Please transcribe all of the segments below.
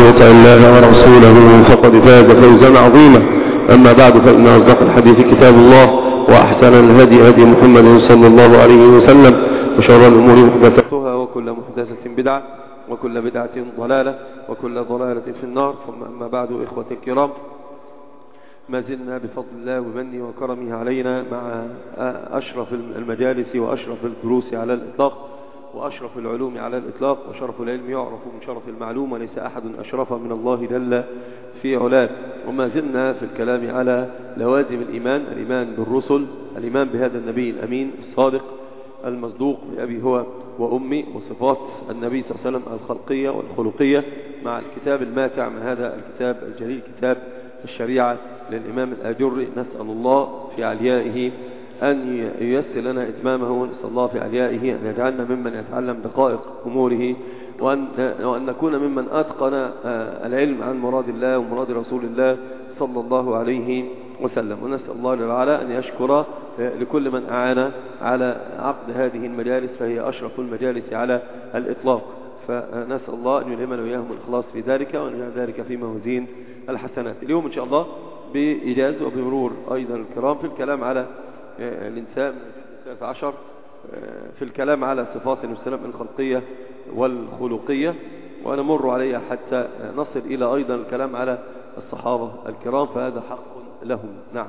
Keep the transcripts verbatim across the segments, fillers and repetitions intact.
يطع الله ورسوله فقد فاز فوزا عظيما. أما بعد، فإن أصدق الحديث كتاب الله، وأحسن الهدي هدي محمد صلى الله عليه وسلم، وشر الأمور محدثاتها، وكل محدثة بدعة، وكل بدعة ضلالة، وكل ضلالة في النار. ثم أما بعد، إخوة الكرام، ما زلنا بفضل الله ومنه وكرمه علينا مع أشرف المجالس وأشرف الدروس على الإطلاق، وأشرف العلوم على الإطلاق، وشرف العلم يعرف من شرف المعلوم، وليس أحد أشرف من الله جل في علاه. وما زلنا في الكلام على لوازم الإيمان، الإيمان بالرسل، الإيمان بهذا النبي الأمين الصادق المصدوق بأبي هو وأمي، وصفات النبي صلى الله عليه وسلم الخلقية والخلقية، مع الكتاب الماتع من هذا الكتاب الجليل، كتاب الشريعة للإمام الآجري. نسأل الله في عليائه أن ييسر لنا إتمامه، ونسأل الله في عليائه أن يجعلنا ممن يتعلم دقائق أموره، وأن, وأن نكون ممن أتقن العلم عن مراد الله ومراد رسول الله صلى الله عليه وسلم. ونسأل الله تعالى أن يشكر لكل من أعان على عقد هذه المجالس، فهي أشرف المجالس على الإطلاق. فنسأل الله أن يلهمنا وإياهم الإخلاص في ذلك، وأن يجعل ذلك في موازين الحسنات. اليوم إن شاء الله بإيجاز وبمرور أيضا الكرام في الكلام على الإنسان الثالث عشر، في الكلام على صفات النبي صلى الله عليه وسلم الخلقية والخلقية، ونمر عليها حتى نصل إلى أيضا الكلام على الصحابة الكرام، فهذا حق لهم. نعم.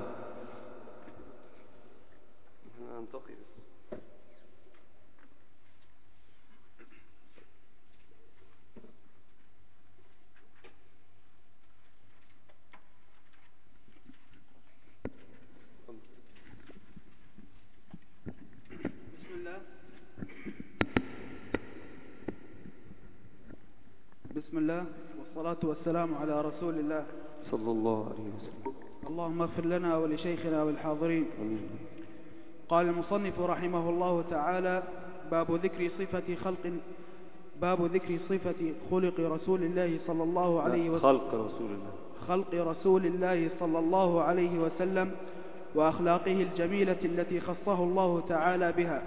بسم الله والصلاة والسلام على رسول الله صلى الله عليه وسلم. اللهم اغفر لنا ولشيخنا والحاضرين. أمين. قال المصنف رحمه الله تعالى: باب ذكر صفة خلق باب ذكر صفة خلق رسول الله صلى الله عليه وسلم خلق رسول الله خلق رسول الله صلى الله عليه وسلم وأخلاقه الجميلة التي خصه الله تعالى بها.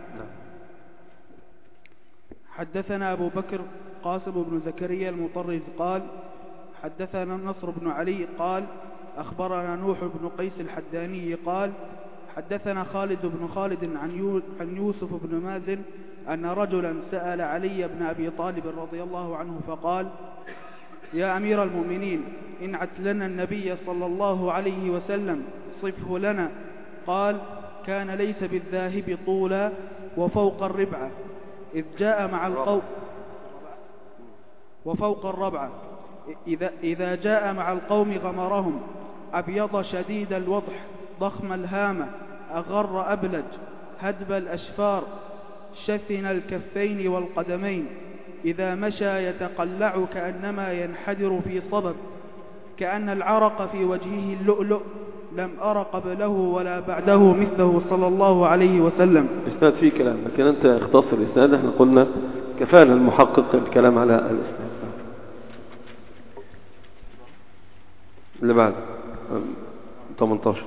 حدثنا أبو بكر قاسم بن زكريا المطرز قال: حدثنا نصر بن علي قال: أخبرنا نوح بن قيس الحداني قال: حدثنا خالد بن خالد عن يوسف بن مازن أن رجلا سأل علي بن أبي طالب رضي الله عنه فقال: يا أمير المؤمنين، انعت لنا النبي صلى الله عليه وسلم، صفه لنا. قال: كان ليس بالذاهب طولا وفوق الربعة، إذ جاء مع القوم وفوق الربعة إذا, إذا جاء مع القوم غمرهم، أبيض شديد الوضح، ضخم الهامة، أغر أبلج، هدب الأشفار، شثن الكفين والقدمين، إذا مشى يتقلع كأنما ينحدر في صبب، كأن العرق في وجهه اللؤلؤ، لم أر قبله ولا بعده مثله صلى الله عليه وسلم. إسناد فيه كلام، لكن أنت اختصر الإسناد. احنا قلنا كفانا المحقق الكلام على الإسناد. اللي بعد ثمانية عشر.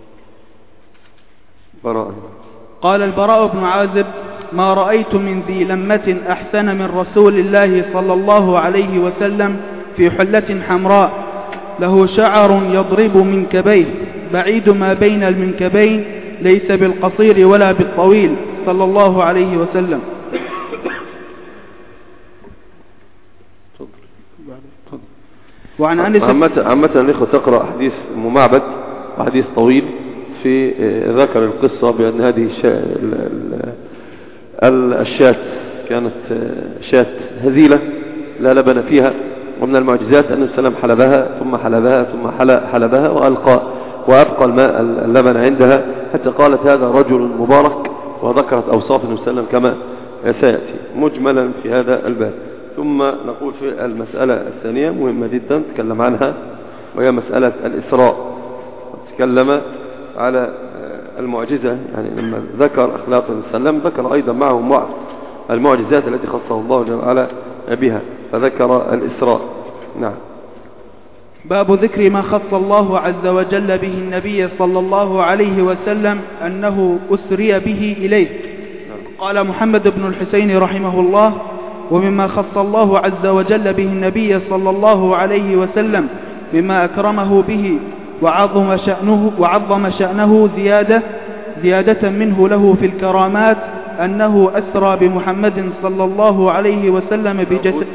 براء. قال البراء بن عازب: ما رأيت من ذي لمة أحسن من رسول الله صلى الله عليه وسلم، في حلة حمراء، له شعر يضرب منكبيه، بعيد ما بين المنكبين، ليس بالقصير ولا بالطويل، صلى الله عليه وسلم. وعن أنس عامة عامة الإخوة تقرأ حديث ممعبد وحديث طويل في ذكر القصة بأن هذه الشاة كانت شاة هزيلة لا لبن فيها، ومن المعجزات أن السلام حلبها ثم حلبها ثم حلبها وألقى وأبقى الماء اللبن عندها، حتى قالت هذا رجل مبارك، وذكرت أوصاف النبي صلى الله عليه وسلم كما سيأتي مجملا في هذا الباب. ثم نقول في المسألة الثانية مهمة جدا تكلم عنها، وهي مسألة الإسراء. تكلم على المعجزة، يعني لما ذكر أخلاق النبي صلى الله عليه وسلم ذكر أيضا معهم بعض المعجزات التي خصه الله جل وعلا بها، فذكر الإسراء. نعم. باب ذكر ما خص الله عز وجل به النبي صلى الله عليه وسلم أنه أسري به إليه. قال محمد بن الحسين رحمه الله: ومما خص الله عز وجل به النبي صلى الله عليه وسلم مما أكرمه به وعظم شأنه, وعظم شأنه زيادة, زيادة منه له في الكرامات أنه أسرى بمحمد صلى الله عليه وسلم بجسد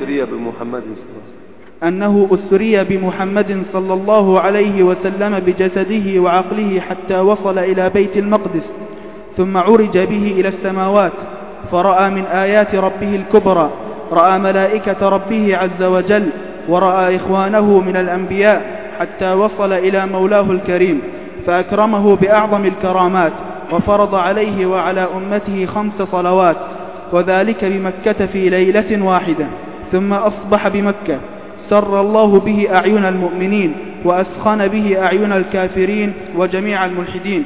أنه أسري بمحمد صلى الله عليه وسلم بجسده وعقله حتى وصل إلى بيت المقدس، ثم عرج به إلى السماوات فرأى من آيات ربه الكبرى، رأى ملائكة ربه عز وجل، ورأى إخوانه من الأنبياء، حتى وصل إلى مولاه الكريم فأكرمه بأعظم الكرامات، وفرض عليه وعلى أمته خمس صلوات، وذلك بمكة في ليلة واحدة. ثم أصبح بمكة سر الله به أعين المؤمنين وأسخن به أعين الكافرين وجميع الملحدين.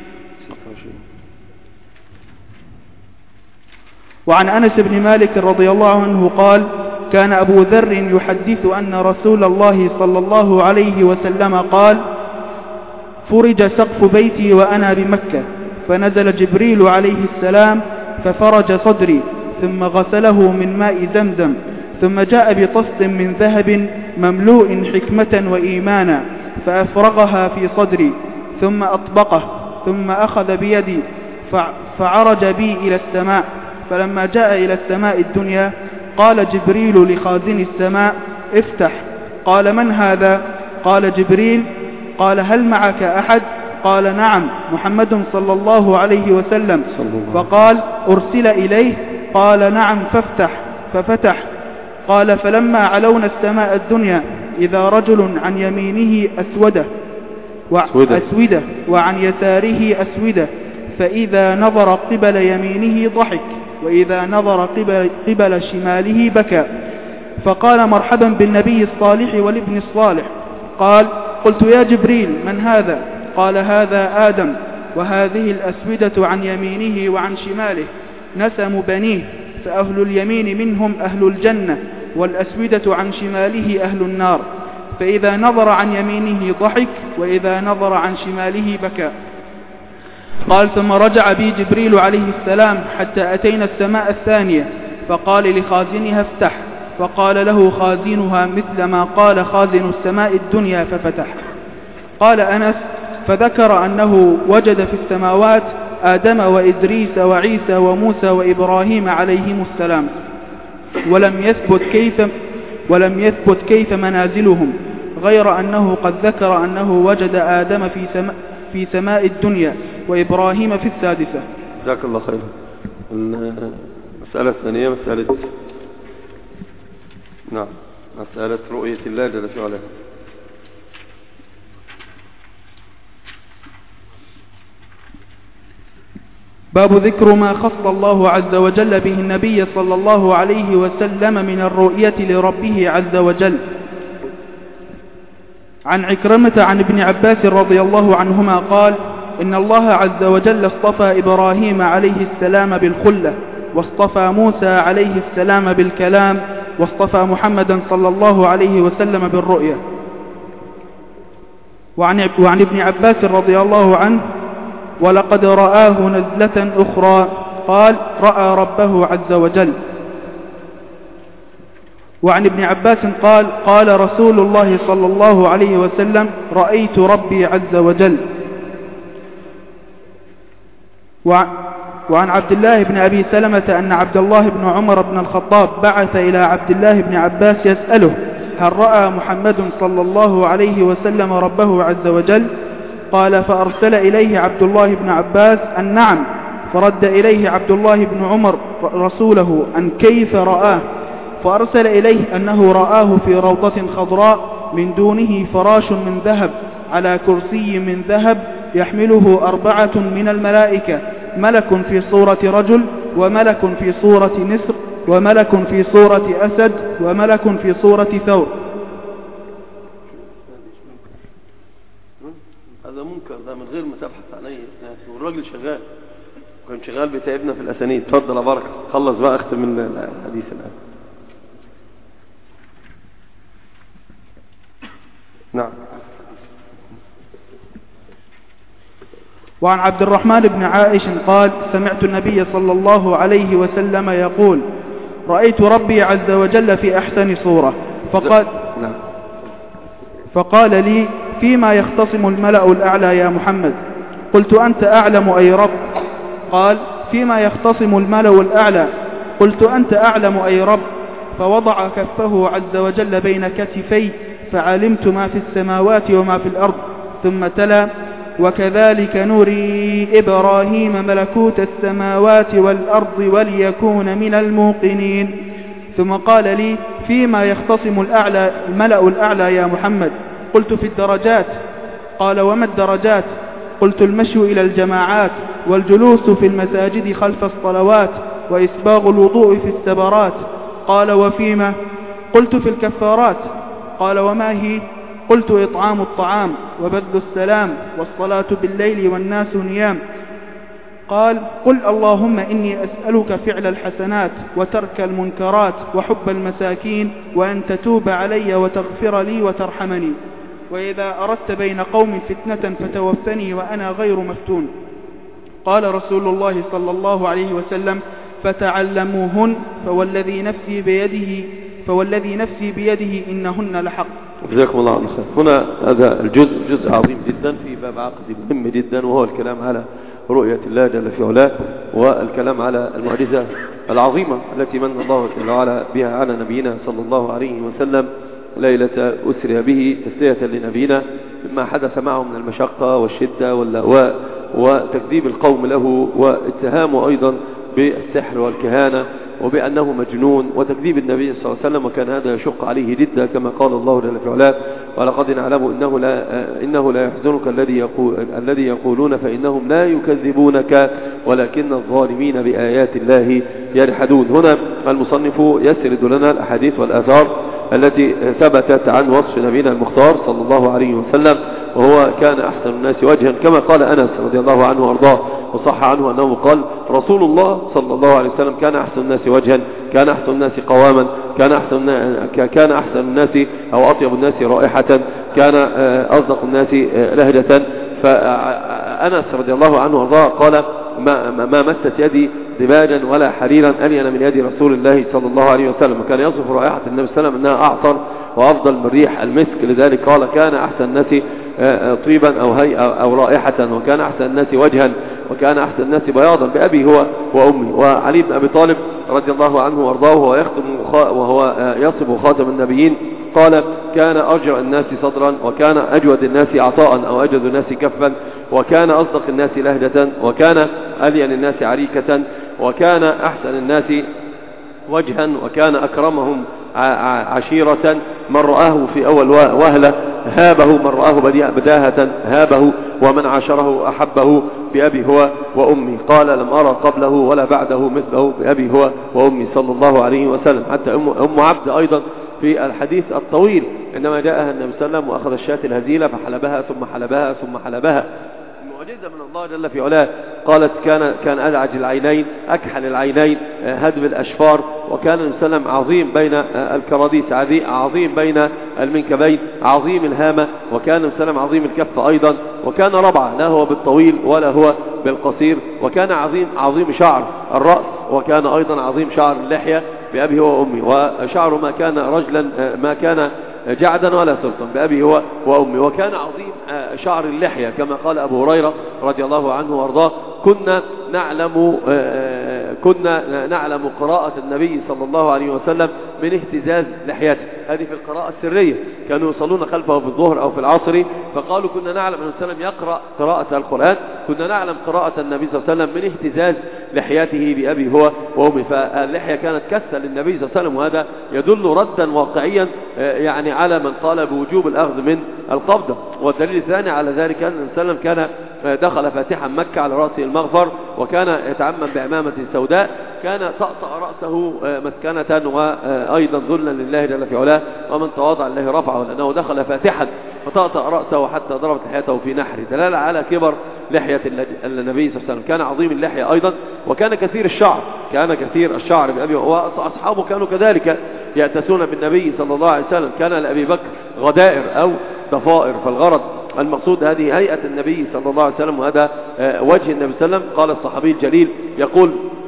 وعن أنس بن مالك رضي الله عنه قال: كان أبو ذر يحدث أن رسول الله صلى الله عليه وسلم قال: فرج سقف بيتي وأنا بمكة، فنزل جبريل عليه السلام ففرج صدري، ثم غسله من ماء زمزم، ثم جاء بطست من ذهب مملوء حكمة وإيمانا فأفرغها في صدري، ثم أطبقه، ثم أخذ بيدي فعرج بي إلى السماء. فلما جاء إلى السماء الدنيا قال جبريل لخازن السماء: افتح. قال: من هذا؟ قال: جبريل. قال: هل معك أحد؟ قال: نعم، محمد صلى الله عليه وسلم. فقال: أرسل إليه؟ قال: نعم، فافتح. ففتح. قال: فلما علونا السماء الدنيا إذا رجل عن يمينه أسودة وأسودة وعن يساره أسودة، فإذا نظر قبل يمينه ضحك، وإذا نظر قبل, قبل شماله بكى. فقال: مرحبا بالنبي الصالح والابن الصالح. قال: قلت: يا جبريل، من هذا؟ قال: هذا آدم، وهذه الأسودة عن يمينه وعن شماله نسم بنيه، فأهل اليمين منهم أهل الجنة، والأسودة عن شماله أهل النار. فإذا نظر عن يمينه ضحك، وإذا نظر عن شماله بكى. قال: ثم رجع بي جبريل عليه السلام حتى أتينا السماء الثانية، فقال لخازنها: افتح. فقال له خازنها مثل ما قال خازن السماء الدنيا ففتح. قال أنس: فذكر أنه وجد في السماوات آدم وإدريس وعيسى وموسى وإبراهيم عليهم السلام، ولم يثبت كيف ولم يثبت كيف منازلهم، غير أنه قد ذكر أنه وجد آدم في سماء في سماء الدنيا وإبراهيم في السادسة. جزاك الله خيرا. المسألة الثانية مسألة نعم مسألة رؤية الله جل في علاه. باب ذكر ما خص الله عز وجل به النبي صلى الله عليه وسلم من الرؤية لربه عز وجل. عن عكرمة عن ابن عباس رضي الله عنهما قال: إن الله عز وجل اصطفى إبراهيم عليه السلام بالخلة، واصطفى موسى عليه السلام بالكلام، واصطفى محمدا صلى الله عليه وسلم بالرؤية. وعن, وعن ابن عباس رضي الله عنه: ولقد رآه نزلة أخرى، قال: رأى ربه عز وجل. وعن ابن عباس قال: قال رسول الله صلى الله عليه وسلم: رأيت ربي عز وجل. وعن عبد الله بن أبي سلمة أن عبد الله بن عمر بن الخطاب بعث إلى عبد الله بن عباس يسأله: هل رأى محمد صلى الله عليه وسلم ربه عز وجل؟ قال: فأرسل إليه عبد الله بن عباس أن نعم، فرد إليه عبد الله بن عمر رسوله أن كيف رآه، فأرسل إليه أنه رآه في روضة خضراء من دونه فراش من ذهب على كرسي من ذهب يحمله أربعة من الملائكة، ملك في صورة رجل، وملك في صورة نسر، وملك في صورة أسد، وملك في صورة ثور. هذا منكر، ده من غير ما تبحث عليه، والراجل شغال كان شغال بيتعبنا في الأسانيد. اتفضل يا بركة، خلص بقى، اختم من الحديث الآن. نعم. وعن عبد الرحمن بن عائش قال: سمعت النبي صلى الله عليه وسلم يقول: رأيت ربي عز وجل في أحسن صورة. فقال, فقال لي فيما يختصم الملأ الأعلى يا محمد؟ قلت أنت أعلم أي رب. قال فيما يختصم الملأ الأعلى. قلت أنت أعلم أي رب. فوضع كفه عز وجل بين كتفي فعلمت ما في السماوات وما في الأرض. ثم تلا وكذلك نري إبراهيم ملكوت السماوات والأرض وليكون من الموقنين. ثم قال لي فيما يختصم الأعلى الملأ الأعلى يا محمد؟ قلت في الدرجات. قال وما الدرجات؟ قلت المشي إلى الجماعات والجلوس في المساجد خلف الصلوات وإسباغ الوضوء في السبرات. قال وفيما؟ قلت في الكفارات. قال وما هي؟ قلت إطعام الطعام وبذل السلام والصلاة بالليل والناس نيام. قال قل اللهم إني أسألك فعل الحسنات وترك المنكرات وحب المساكين وأن تتوب علي وتغفر لي وترحمني، وإذا أردت بين قوم فتنة فتوفني وأنا غير مفتون. قال رسول الله صلى الله عليه وسلم فتعلموهن فوالذي نفسي بيده فوالذي نفسي بيده إنهن لحق. جزاكم الله خير. هنا هذا الجزء جزء عظيم جدا في باب عقدي مهم جدا، وهو الكلام على رؤية الله جل في علاه، والكلام على المعجزة العظيمة التي من الله جل وعلا بها على نبينا صلى الله عليه وسلم ليلة أسري به تسلية لنبينا مما حدث معه من المشقة والشدة واللأواء وتكذيب القوم له واتهامه أيضا بالسحر والكهانة وبأنه مجنون وتكذيب النبي صلى الله عليه وسلم، وكان هذا يشق عليه جدا كما قال الله جل في علاه ولقد نعلم إنه لا, إنه لا يحزنك الذي يقول الذي يقولون فإنهم لا يكذبونك ولكن الظالمين بآيات الله يجحدون. هنا المصنف يسرد لنا الأحاديث والآثار التي ثبتت عن وصف نبينا المختار صلى الله عليه وسلم، وهو كان أحسن الناس وجها كما قال أنس رضي الله عنه وارضاه، وصح عنه أنه قال رسول الله صلى الله عليه وسلم كان أحسن الناس وجها، كان أحسن الناس قواما، كان أحسن كان أحسن الناس أو أطيب الناس رائحة، كان أصدق الناس لهجة. فأنس رضي الله عنه وارضاه قال ما, ما مست يدي دباجا ولا حريرا ألين من يد رسول الله صلى الله عليه وسلم، وكان يصف رائحة النبي صلى الله عليه وسلم أنها أعطر وأفضل من ريح المسك، لذلك قال كان أحسن الناس طيبا أو هيئة أو رائحة، وكان أحسن الناس وجها، وكان أحسن الناس بياضا بأبي هو وأمي. وعلي بن أبي طالب رضي الله عنه وارضاه وهو يختم وهو يصف خاتم النبيين قال كان أرجع الناس صدرا، وكان أجود الناس عطاء أو أجود الناس كفا، وكان أصدق الناس لهجة، وكان ألين الناس عريكة، وكان أحسن الناس وجها، وكان أكرمهم عشيرة. من رآه في أول وهلة هابه، من رآه بداهة هابه، ومن عاشره أحبه بأبي هو وأمي. قال لم أرى قبله ولا بعده مثله بأبي هو وأمي صلى الله عليه وسلم. حتى أم عبد أيضا في الحديث الطويل عندما جاءها النبي صلى الله عليه وسلم وأخذ الشاة الهزيلة فحلبها ثم حلبها ثم حلبها، معجزة من الله جل في علاه. قالت كان كان أدعج العينين أكحل العينين هدب الأشفار، وكان النبي صلى الله عليه وسلم عظيم بين الكراديس، عظيم بين المنكبين، عظيم الهامة، وكان النبي صلى الله عليه وسلم عظيم الكف أيضا، وكان ربعة لا هو بالطويل ولا هو بالقصير، وكان عظيم عظيم شعر الرأس، وكان أيضا عظيم شعر اللحية بأبي هو وأمي، وشعره ما كان رجلا ما كان جعدا ولا سلطا بأبي هو وأمي، وكان عظيم شعر اللحية كما قال أبو هريرة رضي الله عنه وارضاه كنا نعلم كنا نعلم قراءة النبي صلى الله عليه وسلم من اهتزاز لحيته. هذه في القراءة السرية، كانوا يصلون خلفه في الظهر أو في العصر، فقالوا كنا نعلم أن النبي صلى الله عليه وسلم يقرأ قراءة القرآن، كنا نعلم قراءة النبي صلى الله عليه وسلم من اهتزاز لحيته بأبي هو وأمي. فاللحية كانت كثة للنبي صلى الله عليه وسلم، وهذا يدل ردا واقعيا يعني على من قال بوجوب الأخذ من القبضة. والدليل الثاني على ذلك أن النبي صلى الله عليه وسلم كان دخل فاتحا مكة على رأسه المغفر، وكان يتعمم بعمامة سوداء، كان طأطأ رأسه مسكنة وأيضا ذلا لله جل في علاه، ومن تواضع لله رفعه، لأنه دخل فاتحا فطأطأ رأسه حتى ضربت لحيته في نحره، دلالة على كبر لحية النبي صلى الله عليه وسلم. كان عظيم اللحية أيضا، وكان كثير الشعر، كان كثير الشعر بأبي، وأصحابه كانوا كذلك يأتسون بالنبي صلى الله عليه وسلم. كان لأبي بكر غدائر أو ضفائر، فالغرض المقصود هذه هيئة النبي صلى الله عليه وسلم، وهذا وجه النبي صلى الله عليه وسلم. قال الصحابي الجليل يقول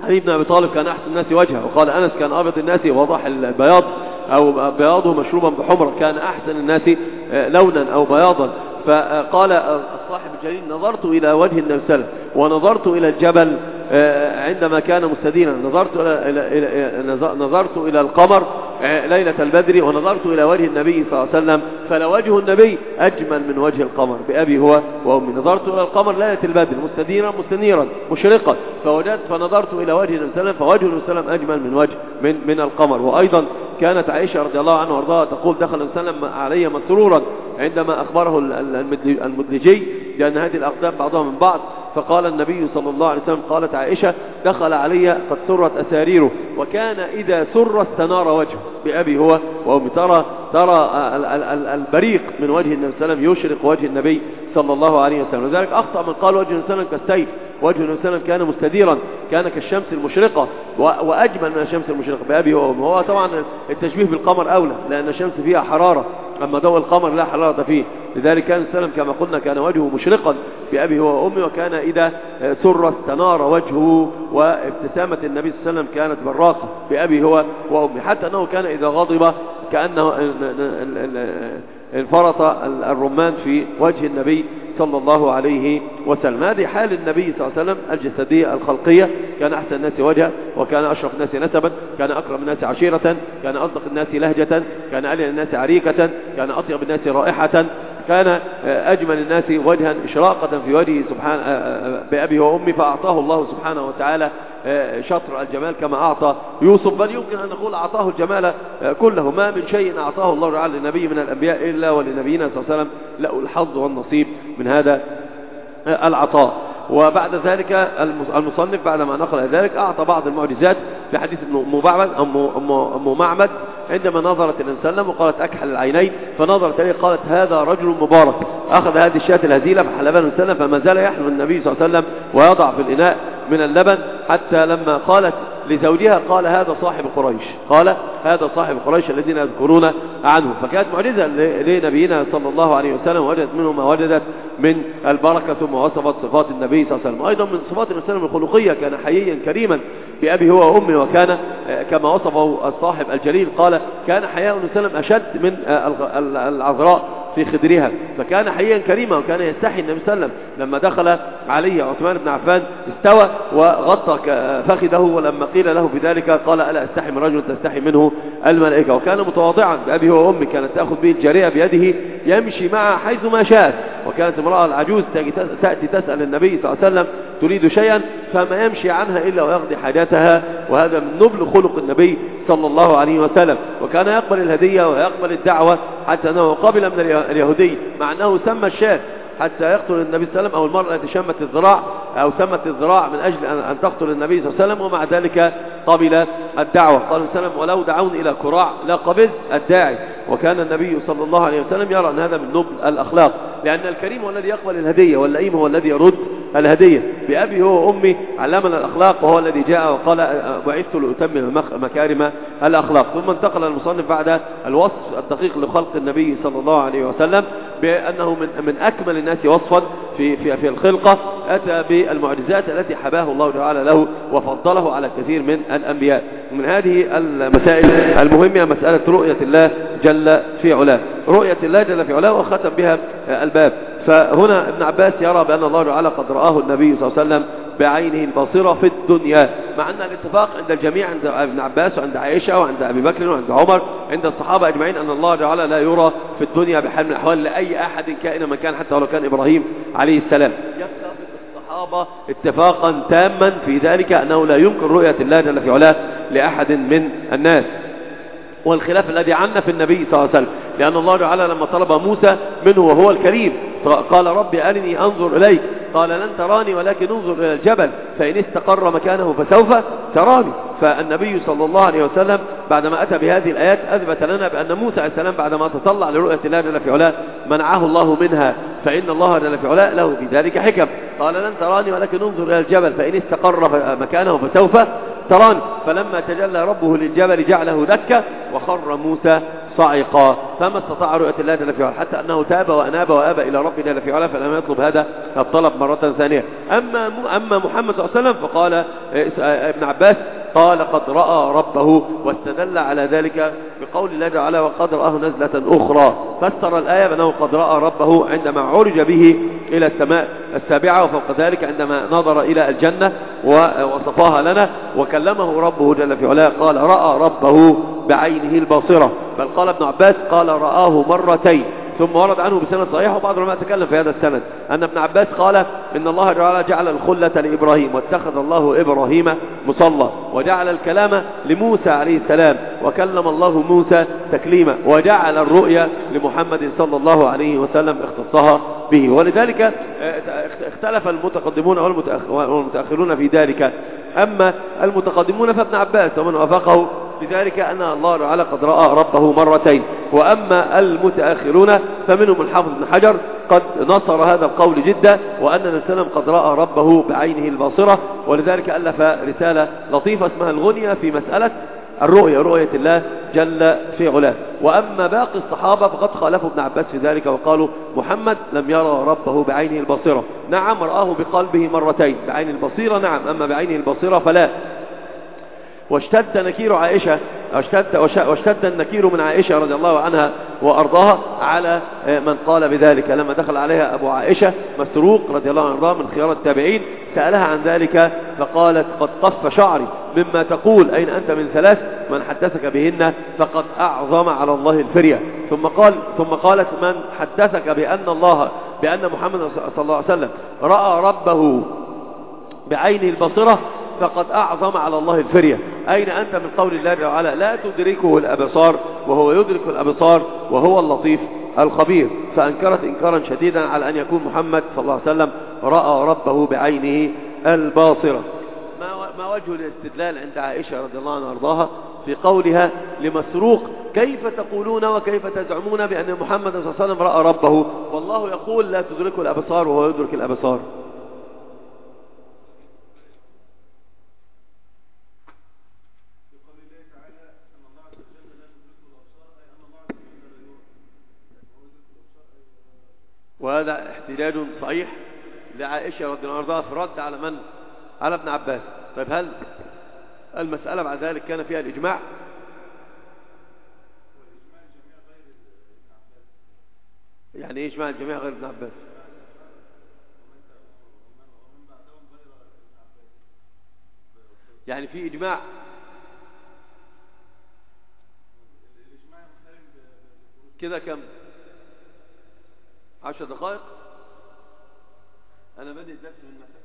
علي بن أبي طالب كان أحسن الناس وجهه، وقال أنس كان أبيض الناس واضح البياض أو بياضه مشروبا بحمرة، كان أحسن الناس لونا أو بياضا. فقال الصاحب الجليل نظرت إلى وجه النبي صلى الله عليه وسلم ونظرت إلى الجبل عندما كان مستدينا، نظرت إلى نظرت إلى القمر ليلة البدر ونظرت إلى وجه النبي صلى الله عليه وسلم فلوجه النبي أجمل من وجه القمر بأبي هو وأمي. نظرت إلى القمر ليلة البدر مستديرا مستنيرا مشرقا فوجدت فنظرت إلى وجه النبي صلى الله عليه وسلم فوجه النبي صلى الله عليه وسلم أجمل من وجه من من القمر. وأيضا كانت عائشة رضي الله عنها وارضاها تقول دخل النبي صلى الله عليه وسلم علي مسرورا عندما أخبره المدلجي لأن هذه الأقدام بعضها من بعض، فقال النبي صلى الله عليه وسلم قالت عائشة دخل علي قد سرت أساريره وكان إذا سر استنار وجهه بأبي هو وأمي. ترى ترى البريق من وجه النبي صلى الله عليه وسلم يشرق وجه النبي صلى الله عليه وسلم. لذلك أخطأ من قال وجه النبي صلى الله عليه وسلم كالسيف، وجه النبي صلى الله عليه وسلم كان مستديرا، كان كالشمس المشرقة وأجمل من الشمس المشرقة بأبي هو وأمي. هو طبعا التشبيه بالقمر أولى لأن الشمس فيها حرارة أما ضوء القمر لا حرارة فيه، لذلك كان السلام كما قلنا كان وجهه مشرقا بأبي هو وأمي، وكان إذا سر استنار وجهه، وابتسامة النبي صلى الله عليه وسلم كانت براقة بأبي هو وأمي، حتى أنه كان إذا غضب كأنه انفرط الرمان في وجه النبي صلى الله عليه وسلم. هذه حال النبي صلى الله عليه وسلم الجسدية الخلقية، كان أحسن الناس وجها، وكان أشرف الناس نسبا، كان أكرم الناس عشيرة، كان أصدق الناس لهجة، كان ألين الناس عريكة، كان أطيب الناس رائحة، كان أجمل الناس وجها إشراقة في وجهه سبحانه بأبي وأمي. فأعطاه الله سبحانه وتعالى شطر الجمال كما أعطى يوسف، بل يمكن أن نقول أعطاه الجمال كله. ما من شيء أعطاه الله تعالى لنبي من الأنبياء إلا ولنبينا صلى الله عليه وسلم له الحظ والنصيب من هذا العطاء. وبعد ذلك المصنف بعدما نقل ذلك أعطى بعض المعجزات في حديث أم معبد أم معبد عندما نظرت النبي صلى الله عليه وسلم وقالت أكحل العينين، فنظرت إليه قالت هذا رجل مبارك، أخذ هذه الشاة الهزيلة فحلبها النبي صلى الله عليه وسلم، فما زال يحلب النبي صلى الله عليه وسلم ويضع في الإناء من اللبن، حتى لما قالت لزوجها قال هذا صاحب قريش، قال هذا صاحب قريش الذين يذكرون عنه. فكانت معجزة لنبينا صلى الله عليه وسلم، وجدت منه ما وجدت من البركة، ثم وصفت صفات النبي صلى الله عليه وسلم. أيضا من صفات النبي صلى الله عليه وسلم الخلقية كان حييا كريما بأبي هو وأمي، وكان كما وصفه الصاحب الجليل قال كان حياء النبي صلى الله عليه وسلم أشد من العذراء في خدرها، فكان حيا كريما وكان يستحي النبي صلى الله عليه وسلم. لما دخل عليه عثمان بن عفان استوى وغطى فخذه، ولما قيل له بذلك قال ألا أستحي من رجل تستحي منه الملائكة. وكان متواضعا بأبي هو وأمي، كانت تأخذ به الجارية بيده يمشي معها حيث ما شاءت. وكانت امرأة العجوز تأتي تسأل النبي صلى الله عليه وسلم تريد شيئا فما يمشي عنها إلا ويقضي حاجاتها، وهذا من نبل خلق النبي صلى الله عليه وسلم. وكان يقبل الهدية ويقبل الدعوة، حتى أنه قبل من اليهودي مع أنه سمى الشاة حتى يقتل النبي صلى الله عليه وسلم، أو المرأة التي شمت الذراع أو سمت الذراع من أجل أن تقتل النبي صلى الله عليه وسلم، ومع ذلك قبل الدعوة. قال النبي صلى الله عليه وسلم ولو دعون إلى كراع لا قبل الداعي. وكان النبي صلى الله عليه وسلم يرى أن هذا من نبل الأخلاق، لأن الكريم هو الذي يقبل الهدية، واللئيم هو الذي يرد الهدية. بأبي هو وأمي علمنا الأخلاق، وهو الذي جاء وقال بعثت لأتمم مكارم الأخلاق. ثم انتقل المصنف بعد الوصف الدقيق لخلق النبي صلى الله عليه وسلم بأنه من من أكمل الناس وصفا في في في الخلقة، أتى بالمعجزات التي حباه الله تعالى له وفضله على كثير من الأنبياء. ومن هذه المسائل المهمة مسألة رؤية الله جل في علاه، رؤية الله جل في علاه، وختم بها الباب. فهنا ابن عباس يرى بأن الله تعالى قد رآه النبي صلى الله عليه وسلم بعينه البصيرة في الدنيا، مع أن الاتفاق عند الجميع، عند ابن عباس وعند عائشة وعند أبي بكر وعند عمر عند الصحابة أجمعين، أن الله تعالى لا يرى في الدنيا بحال من الأحوال لأي أحد كائنا من كان، حتى ولو كان إبراهيم عليه السلام. يتفق الصحابة اتفاقا تاما في ذلك أنه لا يمكن رؤية الله جل في علاه لأحد من الناس، والخلاف الذي عنا في النبي صلى الله عليه وسلم، لأن الله تعالى لما طلب موسى منه وهو الكريم قال ربي أرني أنظر إليك، قال لن تراني ولكن انظر إلى الجبل فإن استقر مكانه فسوف تراني. فالنبي صلى الله عليه وسلم بعدما أتى بهذه الآيات أثبت لنا بأن موسى عليه السلام بعدما تطلع لرؤية الله جل في علاه منعه الله منها، فإن الله جل في علاه له في ذلك حكم. قال لن تراني ولكن انظر إلى الجبل فإن استقر مكانه فسوف تراني. فلما تجلى ربه للجبل جعله دكا وخر موسى صعقا، فما استطاع رؤية الله جل في علاه، حتى أنه تاب وأناب وآب إلى ربه جل في علاه فلم يطلب هذا الطلب مرة ثانية. أما أما محمد صلى الله عليه وسلم فقال ابن عباس قال قد رأى ربه، واستدل على ذلك بقول الله تعالى وقد رآه نزلة أخرى، فسر الآية بأنه قد رأى ربه عندما عرج به إلى السماء السابعة، وفوق ذلك عندما نظر إلى الجنة ووصفها لنا وكلمه ربه جل في علاه قال رأى ربه بعينه الباصرة. بل قال ابن عباس قال رآه مرتين، ثم ورد عنه بسند صحيح، وبعض العلماء تكلم في هذا السند أن ابن عباس قال إن الله تعالى جعل الخلة لإبراهيم واتخذ الله إبراهيم مصلى، وجعل الكلام لموسى عليه السلام وكلم الله موسى تكليما، وجعل الرؤيا لمحمد صلى الله عليه وسلم اختصها به. ولذلك اختلف المتقدمون والمتأخرون في ذلك. أما المتقدمون فابن عباس ومن وافقه بذلك أن الله تعالى قد رأى ربه مرتين، وأما المتأخرون فمنهم الحافظ بن حجر قد نصر هذا القول جدا، وأن النبي صلى الله عليه وسلم قد رأى ربه بعينه الباصرة، ولذلك ألف رسالة لطيفة اسمها الغنية في مسألة الرؤية، رؤية الله جل في علاه. وأما باقي الصحابة فقد خالفوا ابن عباس في ذلك وقالوا محمد لم يرى ربه بعينه الباصرة، نعم رآه بقلبه مرتين، بعين البصيرة نعم، أما بعينه البصيرة فلا. واشتد نكير عائشة واشتد, واشتد النكير من عائشة رضي الله عنها وأرضاها على من قال بذلك، لما دخل عليها أبو عائشة مسروق رضي الله عنه وأرضاه من خيار التابعين سألها عن ذلك فقالت قد قص شعري مما تقول، أين أنت من ثلاث من حدثك بهن فقد أعظم على الله الفرية. ثم قال ثم قالت من حدثك بأن الله بأن محمد صلى الله عليه وسلم رأى ربه بعينه البصرة فقد أعظم على الله الفرية، أين أنت من قول الله تعالى لا تدركه الأبصار وهو يدرك الأبصار وهو اللطيف الخبير. فأنكرت إنكارا شديدا على أن يكون محمد صلى الله عليه وسلم رأى ربه بعينه الباصرة. ما وجه الاستدلال عند عائشة رضي الله عنها وارضاها في قولها لمسروق كيف تقولون وكيف تزعمون بأن محمد صلى الله عليه وسلم رأى ربه والله يقول لا تدركه الأبصار وهو يدرك الأبصار؟ وهذا احتجاج صحيح لعائشة رضي الله عنها في رد على من؟ على ابن عباس. طيب هل المسألة بعد ذلك كان فيها الإجماع؟ يعني ايه إجماع الجميع غير ابن عباس؟ يعني في إجماع كده كم؟ عشر دقائق. أنا بدأت درس من مثلا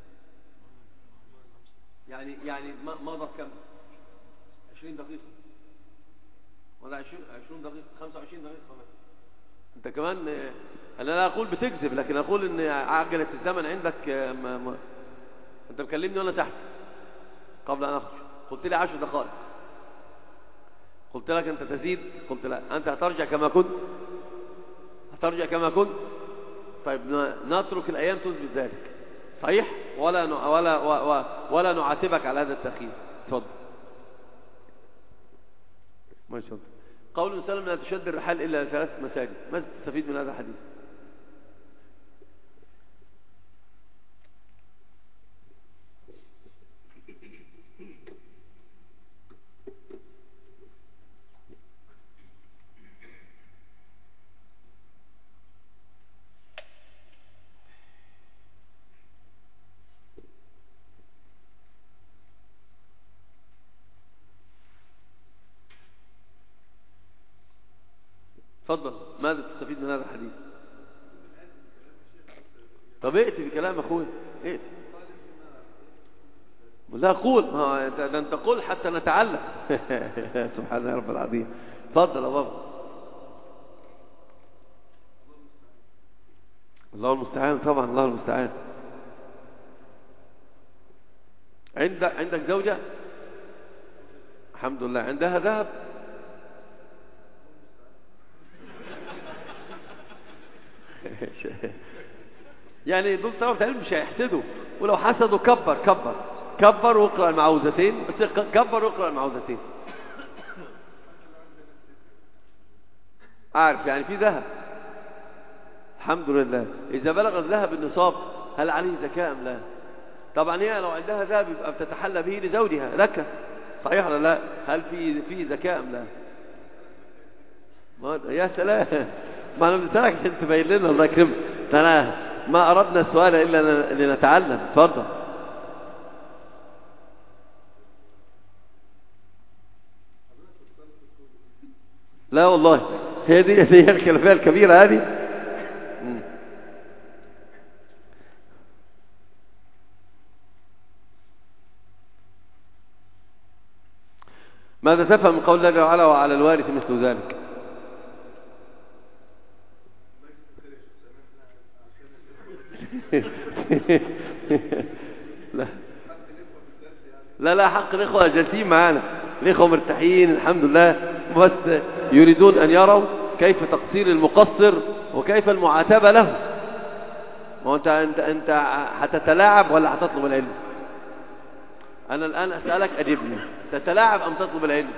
يعني يعني مضى كم؟ عشرين دقيقة ولا عشرين دقيقة؟ خمسة وعشرين دقيقة كمان. أنت كمان أنا لا أقول بتكذب لكن أقول إن عجلة الزمن عندك ما ما أنت مكلمني وأنا تحت قبل أن أخرج قلت لي عشر دقائق، قلت لك أنت تزيد، قلت لا أنت هترجع كما كنت، هترجع كما كنت. طيب نترك الأيام تثبت ذلك صحيح ولا ولا ولا, ولا نعاتبك على هذا التأخير. اتفضل. ما شاء الله. قول النبي صلى الله عليه وسلم لا تشد الرحال إلا لثلاث مساجد، ماذا تستفيد من هذا الحديث؟ تفضل. ماذا تستفيد من هذا الحديث؟ طب ائتي بكلام اخوي، ائتي. لا قول، ما انت قول حتى نتعلم. سبحان رب العظيم. تفضل يا بابا. الله المستعان. طبعا الله المستعان. عندك عندك زوجة الحمد لله عندها ذهب يعني دول طلبة علم مش هيحسدوا، ولو حسدوا كبر كبر كبر واقرأ المعوذتين، بس كبر واقرأ المعوذتين. أعرف يعني في ذهب الحمد لله. إذا بلغ الذهب النصاب هل عليه زكاة أم لا؟ طبعا هي لو عندها ذهب يبقى بتتحلى به لزوجها لك، صحيح ولا لا؟ هل في في زكاة أم لا؟ ما يا سلام، ما أنا بسألك عشان تبين لنا الله يكرمك. أنا ما أردنا السؤال إلا لنتعلم. اتفضل. لا والله هي دي هي الخلافية الكبيرة هذه. ماذا تفهم من قول الله تعالى وعلى الوارث مثل ذلك؟ لا لا لا حق الإخوة جالسين معانا، الإخوة مرتاحين الحمد لله، بس يريدون أن يروا كيف تقصير المقصر وكيف المعاتبة له. ما أنت أنت أنت هتتلاعب ولا هتطلب العلم؟ أنا الآن أسألك أجبني، تتلاعب أم تطلب العلم؟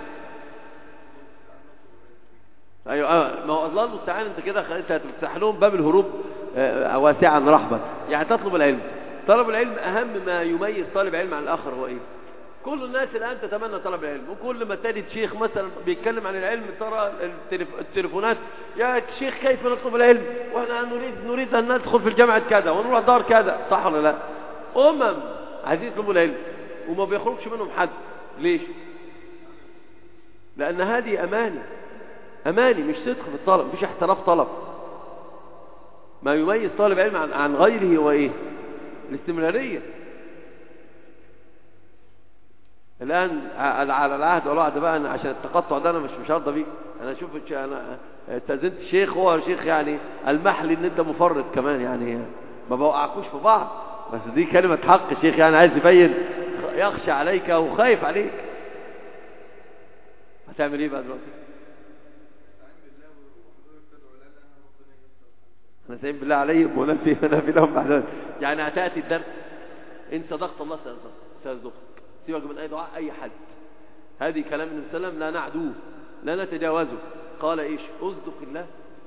أيوة، ما هو الله المستعان. أنت كده أنت هتفتح لهم باب الهروب واسعا رحبا. يعني تطلب العلم. طلب العلم أهم ما يميز طالب علم عن الآخر هو إيه؟ كل الناس الآن تتمنى طلب العلم، وكل ما تجد شيخ مثلا بيتكلم عن العلم ترى التليفونات: يا شيخ كيف نطلب العلم؟ وإحنا نريد نريد أن ندخل في الجامعة كذا ونروح دار كذا، صح ولا لا؟ أمم عايزين يطلبوا العلم وما بيخرجش منهم حد. ليش؟ لأن هذه أماني، أماني مش صدق في الطلب، مفيش احتراف طلب. ما يميز طالب علم عن, عن غيره هو إيه؟ الاستمرارية. الآن على العهد والوعد بقى، أنا عشان التقطع ده أنا مش مش هرضى بيه. أنا أشوف أنا استأذنت الشيخ، هو شيخ يعني المحلي إن أنت مفرط كمان، يعني ما بوقعكوش في بعض، بس دي كلمة حق الشيخ، يعني عايز يبين يخشى عليك وخايف عليك. هتعمل إيه بقى دلوقتي؟ أنا سعيد بالله عليهم ونفي ونفي لهم بعد. يعني هتأتي الدرس إن صدقت الله سيصدقك، سيبك من أي دعاء أي حد. هذه كلام النبي صلى الله عليه وسلم لا نعدوه لا نتجاوزه. قال إيش؟ أصدق الله.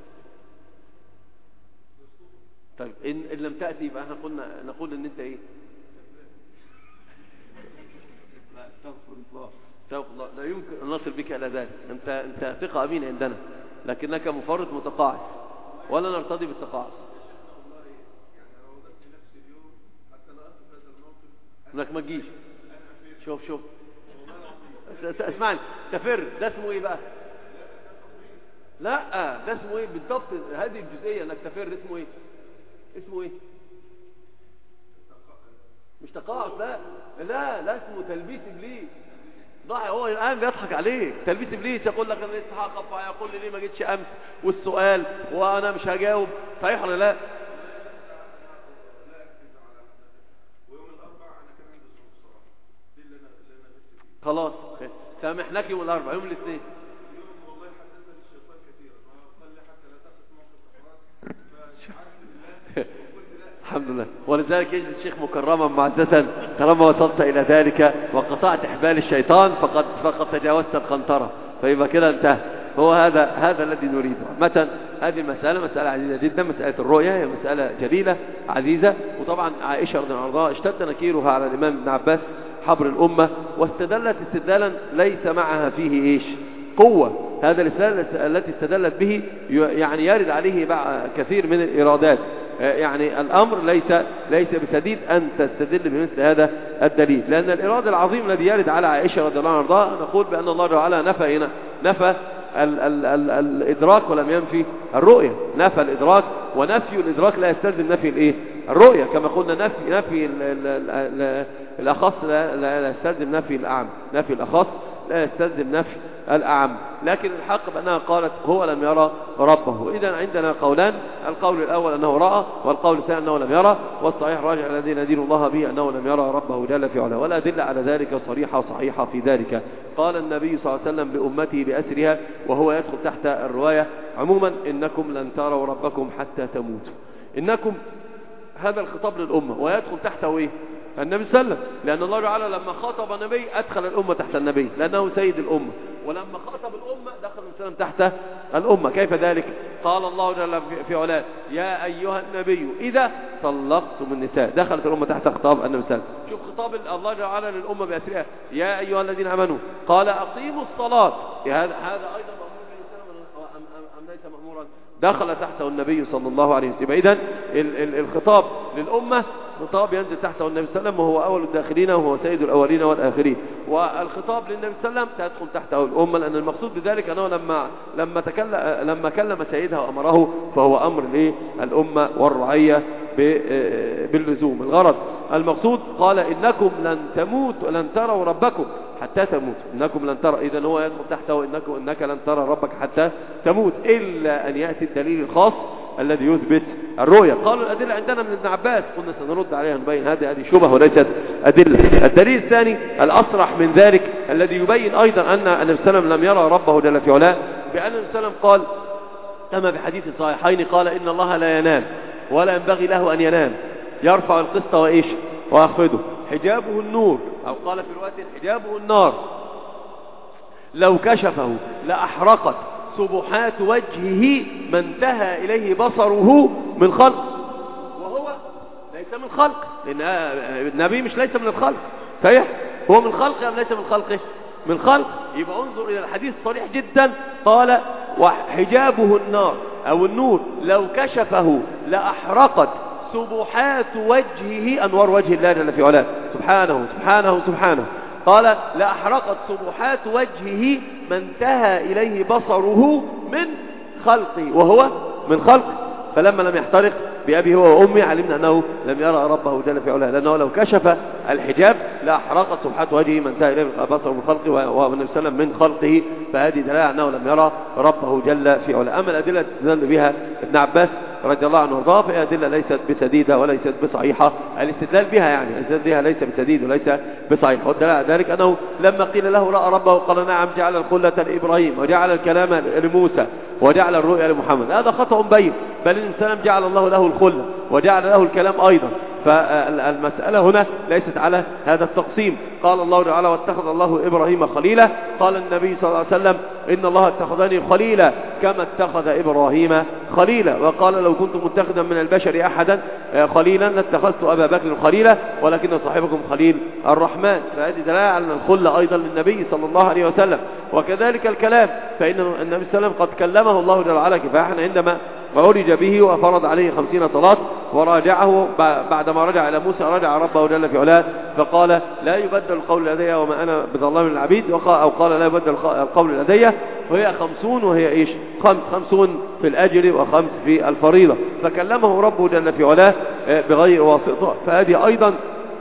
طيب إن, إن لم تأتي يبقى احنا قلنا نقول إن أنت إيه؟ لا استغفر الله استغفر الله، لا يمكن أن نصل بك إلى ذلك. أنت أنت ثقة أمين عندنا، لكنك مفرط متقاعس، ولا نرتضي بالتقاعس. انك ما تجيش. شوف شوف اسمعني، تفر ده اسمه ايه بقى؟ لا ده اسمه ايه بالضبط؟ هذه الجزئيه انك تفر اسمه ايه؟ اسمه ايه؟ مش تقاعس، لا لا لا اسمه تلبيس ابليس. ضاع هو الان بيضحك عليك. تلبيس ابليس يقول لك انا لسه هقف، يقول لي ليه ما جيتش امس، والسؤال وانا مش هجاوب، صحيح ولا لا؟ خلاص سامحناك يوم الاربعاء، يوم الاثنين والله حدثني الشيطان كثيرا وقال لي حتى لا تاخذ موقف. الحمد لله. ولذلك يجد الشيخ مكرما معززا طالما وصلت الى ذلك وقطعت احبال الشيطان فقد فقد تجاوزت القنطره، فيبقى كده انتهى. هو هذا هذا الذي نريده. عامة هذه المسألة مسألة عزيزة جدا، مسألة الرؤية هي مسألة جليلة عزيزة. وطبعا عائشة رضي الله عنها اشتد نكيرها على الإمام ابن عباس حبر الأمة، واستدلت استدلالا ليس معها فيه إيش؟ قوة. هذا الاستدلال التي استدلت به يعني يرد عليه كثير من الإرادات، يعني الأمر ليس ليس بسديد أن تستدل بمثل هذا الدليل، لأن الإرادة العظيم الذي يرد على عائشة رضي الله عنها نقول بأن الله تعالى نفى هنا نفى ال ال ال الإدراك ولم ينفي الرؤية. نفى الإدراك، ونفي الإدراك لا يستلزم نفي الإيه؟ الرؤية. كما قلنا نفي نفي ال ال ال الأخص لا, لا يستلزم نفي الأعم، نفي الأخص لا يستلزم نفي الأعم. لكن الحق بأنها قالت هو لم يرى ربه. إذن عندنا قولان، القول الأول أنه رأى، والقول الثاني أنه لم يرى، والصحيح راجع الذي ندين الله به أنه لم يرى ربه جل في علاه، ولا أدلة على ذلك صريحة صحيحة في ذلك. قال النبي صلى الله عليه وسلم لأمته بأسرها وهو يدخل تحت الرواية عموما: إنكم لن تروا ربكم حتى تموتوا. إنكم هذا الخطاب للأمة، ويدخل تحته إيه؟ النبي صلى الله عليه وسلم، لأن الله تعالى لما خاطب النبي أدخل الأمة تحت النبي لأنه سيد الأمة. ولما خاطب الأمة دخل النبي تحت الأمة. كيف ذلك؟ قال الله جل في علاه يا أيها النبي إذا طلقتم النساء، دخلت الأمة تحت خطاب النبي صلى الله عليه وسلم. شوف خطاب الله جل وعلا للأمة بأسرها يا أيها الذين آمنوا قال أقيموا الصلاة. هذا هذا أيضا مأمور بالإسلام أم ليس مأمورا؟ دخل تحته النبي صلى الله عليه وسلم. إذن الخطاب للأمة خطاب ينزل تحته النبي صلى الله عليه وسلم وهو أول الداخلين وهو سيد الأولين والآخرين، والخطاب للنبي صلى الله عليه وسلم تدخل تحته الأمة، لأن المقصود بذلك أنه لما لما تكلم لما كلم سيدها وأمره فهو أمر للأمة والرعية باللزوم. الغرض المقصود قال إنكم لن تموتوا لن تروا ربكم حتى تموتوا، إنكم لن ترى، إذن هو يدخل تحته إنك إنك لن ترى ربك حتى تموت إلا أن يأتي الدليل الخاص الذي يثبت الرؤية. قالوا الأدلة عندنا من ابن عباس، قلنا سنرد عليها نبين هذه هذه شبه وليست أدلة. الدليل الثاني الأصرح من ذلك الذي يبين أيضا أن النبي صلى الله عليه وسلم لم يرى ربه جل في علاه، بأن النبي صلى الله عليه وسلم قال كما في حديث الصحيحين قال إن الله لا ينام ولا ينبغي له أن ينام، يرفع القسط وإيش ويخفضه، حجابه النور، أو قال في رواية حجابه النار، لو كشفه لأحرقت سبحات وجهه ما انتهى إليه بصره من خلق، وهو ليس من خلق، لأن النبي مش ليس من الخلق، صحيح؟ هو من خلقه أم ليس من خلقه؟ من خلق. يبقى انظر إلى الحديث الصريح جدا، قال وحجابه النار أو النور لو كشفه لأحرقت سبحات وجهه، أنوار وجه الله جل في علاه سبحانه سبحانه سبحانه، قال لأحرقت سبحات وجهه ما انتهى إليه بصره من خلقه، وهو من خلقه. فلما لم يحترق بأبي هو وأمي علمنا أنه لم يرى ربه جل في علاه، لأنه لو كشف الحجاب لأحرقت سبحات وجهه ما انتهى إليه بصره من خلقه، والنبي صلى الله عليه وسلم من خلقه، فهذه دلالة أنه لم يرى ربه جل في علاه. أما الأدلة تدل بها ابن عباس رضي الله عنه وارضاه فهي أدلة ليست بسديدة وليست بصحيحة، الاستدلال بها يعني الاستدلال بها ليس بسديد وليس بصحيح. والدليل على ذلك أنه لما قيل له رأى ربه قال نعم، جعل الخلة لإبراهيم وجعل الكلام لموسى وجعل الرؤيا لمحمد، هذا خطأ بين، بل الإنسان جعل الله له الخلة وجعل له الكلام أيضا، فالمسألة هنا ليست على هذا التقسيم. قال الله تعالى واتخذ الله إبراهيم خليلا، قال النبي صلى الله عليه وسلم إن الله اتخذني خليلا كما اتخذ إبراهيم خليلا، وقال لو كنت متخذا من البشر أحدا خليلا لاتخذت أبا بكر خليلا ولكن صاحبكم خليل الرحمن. فهذه دلالة على الخلة أيضا للنبي صلى الله عليه وسلم. وكذلك الكلام، فإن النبي صلى الله عليه وسلم قد كلمه الله جل وعلا كفاحا عندما عرج به وفرض عليه خمسين صلاة، وراجعه بعدما رجع إلى موسى رجع ربه جل في علاه فقال لا يبدل القول لدي وما أنا بظلام للعبيد، أو قال لا يبدل القول لدي، وهي خمسون، وهي إيش خمس خمسون في الأجر وخمس في الفريضة، فكلمه ربه جل في علاه بغير واسطة. فهذه أيضا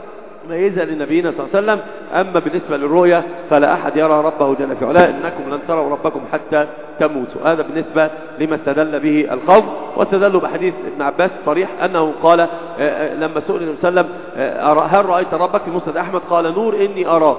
ميزة لنبينا صلى الله عليه وسلم. أما بالنسبة للرؤيا فلا أحد يرى ربه جل في علاه، إنكم لن تروا ربكم حتى تموتوا. هذا بالنسبة لما استدل به القوم، واستدلوا بحديث ابن عباس صريح أنه قال لما سئل النبي صلى الله عليه وسلم هل رأيت ربك في مسند أحمد قال نور إني أراه،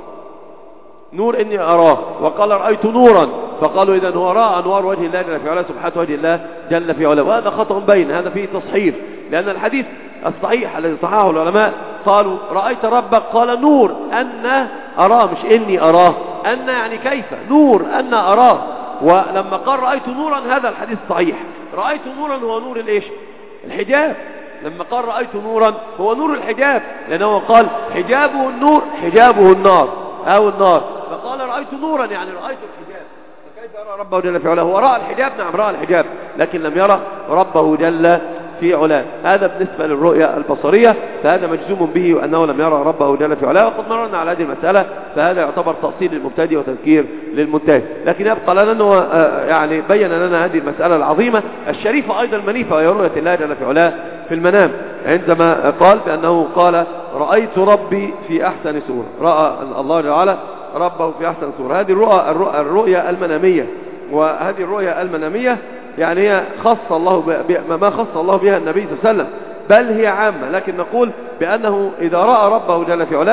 نور إني أراه، وقال رأيت نورا، فقالوا إذا هو رأى أنوار وجه الله جل في علاه سبحانه وجه الله جل في علاه. وهذا خطأ بين، هذا فيه تصحيف، لأن الحديث الصحيح الذي صححه العلماء قالوا رأيت ربك قال نور أن أراه، مش إني أراه، أن يعني كيف، نور أن أراه. ولما قال رأيت نورا هذا الحديث صحيح، رأيت نورا هو نور الإيش الحجاب، لما قال رأيت نورا هو نور الحجاب، لأنه قال حجابه النور حجابه النار أو النار، فقال رأيت نورا يعني رأيت الحجاب. فكيف يرى ربه جل في علاه؟ هو رأى الحجاب، نعم رأى الحجاب، لكن لم يرى ربه جل في علاه. هذا بالنسبة للرؤيا البصرية، فهذا مجزوم به وأنه لم يرى ربه جل في علاه، وقد مررنا على هذه المسألة، فهذا يعتبر تأصيل للمبتدئ وتذكير للمنتهي. لكن يبقى لنا أنه يعني بين لنا هذه المسألة العظيمة الشريفة أيضا المنيفة، وهي رؤية الله جل في علاه في المنام، عندما قال بأنه قال رأيت ربي في أحسن صورة، رأى الله جل وعلا ربه في أحسن صورة. هذه الرؤى الرؤيا المنامية، وهذه الرؤيا المنامية يعني هي خص الله ما خص الله بها النبي صلى الله عليه وسلم، بل هي عامة، لكن نقول بأنه إذا رأى ربه جل في علاه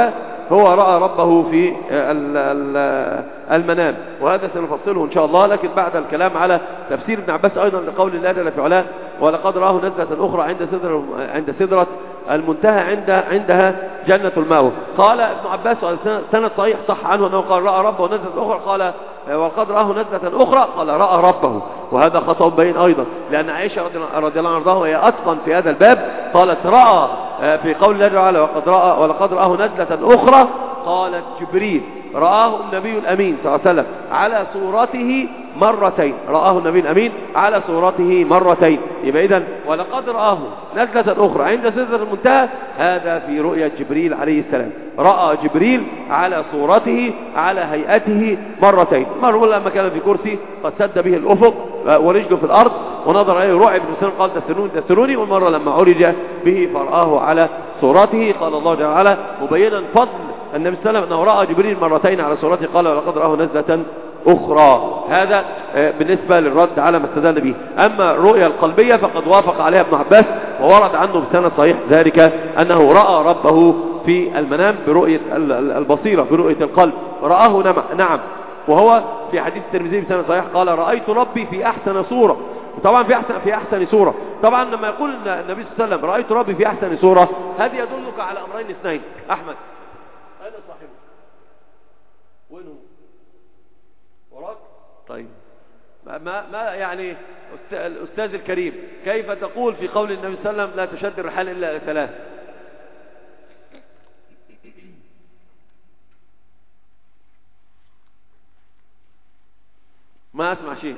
هو رأى ربه في المنام، وهذا سنفصله إن شاء الله، لكن بعد الكلام على تفسير ابن عباس أيضا لقول الله جل في علاه ولقد رآه نزلة أخرى عند سدرة عند سدرة المنتهى عند عندها جنة المأوى. قال ابن عباس سند صحيح صح عنه أنه قال رأى ربه نزلة أخرى، قال ولقد رآه نزلة أخرى قال رأى ربه، وهذا خطأ بين أيضا، لأن عائشة رضي الله عنها وهي أتقن في هذا الباب قالت رأى في قول الله تعالى وقد رأى ولقد رآه نزلة أخرى، قالت جبريل رآه النبي الأمين صلى الله عليه وسلم على صورته مرتين، رآه النبي الأمين على صورته مرتين. يبقى إذن ولقد رآه نزلة أخرى عند سدرة المنتهى، هذا في رؤية جبريل عليه السلام، رأى جبريل على صورته على هيئته مرتين، مرة لما كان في كرسي قد سد به الأفق ورجله في الأرض ونظر إليه رعب بن سلم قال دثروني دثروني، والمرة لما عرج به فرآه على صورته. قال الله جل وعلا مبينا فضل النبي صلى الله عليه وسلم أنه رأى جبريل مرتين على صورته، قال ولقد رآه نزلة أخرى. هذا بالنسبة للرد على ما استدل به. أما الرؤيا القلبية فقد وافق عليها ابن عباس، وورد عنه بسند صحيح ذلك أنه رأى ربه في المنام برؤية البصيرة برؤية القلب، رآه نعم، وهو في حديث الترمذي بسند صحيح قال رأيت ربي في أحسن صورة، طبعا في أحسن في أحسن صورة. طبعا لما يقول النبي صلى الله عليه وسلم رأيت ربي في أحسن صورة، هذه يدلك على أمرين اثنين. أحمد أين صاحبه؟ وين هو؟ وراك؟ طيب ما ما يعني الأستاذ الكريم، كيف تقول في قول النبي صلى الله عليه وسلم لا تشد الرحال إلا إلى ثلاث؟ ما أسمع شيء،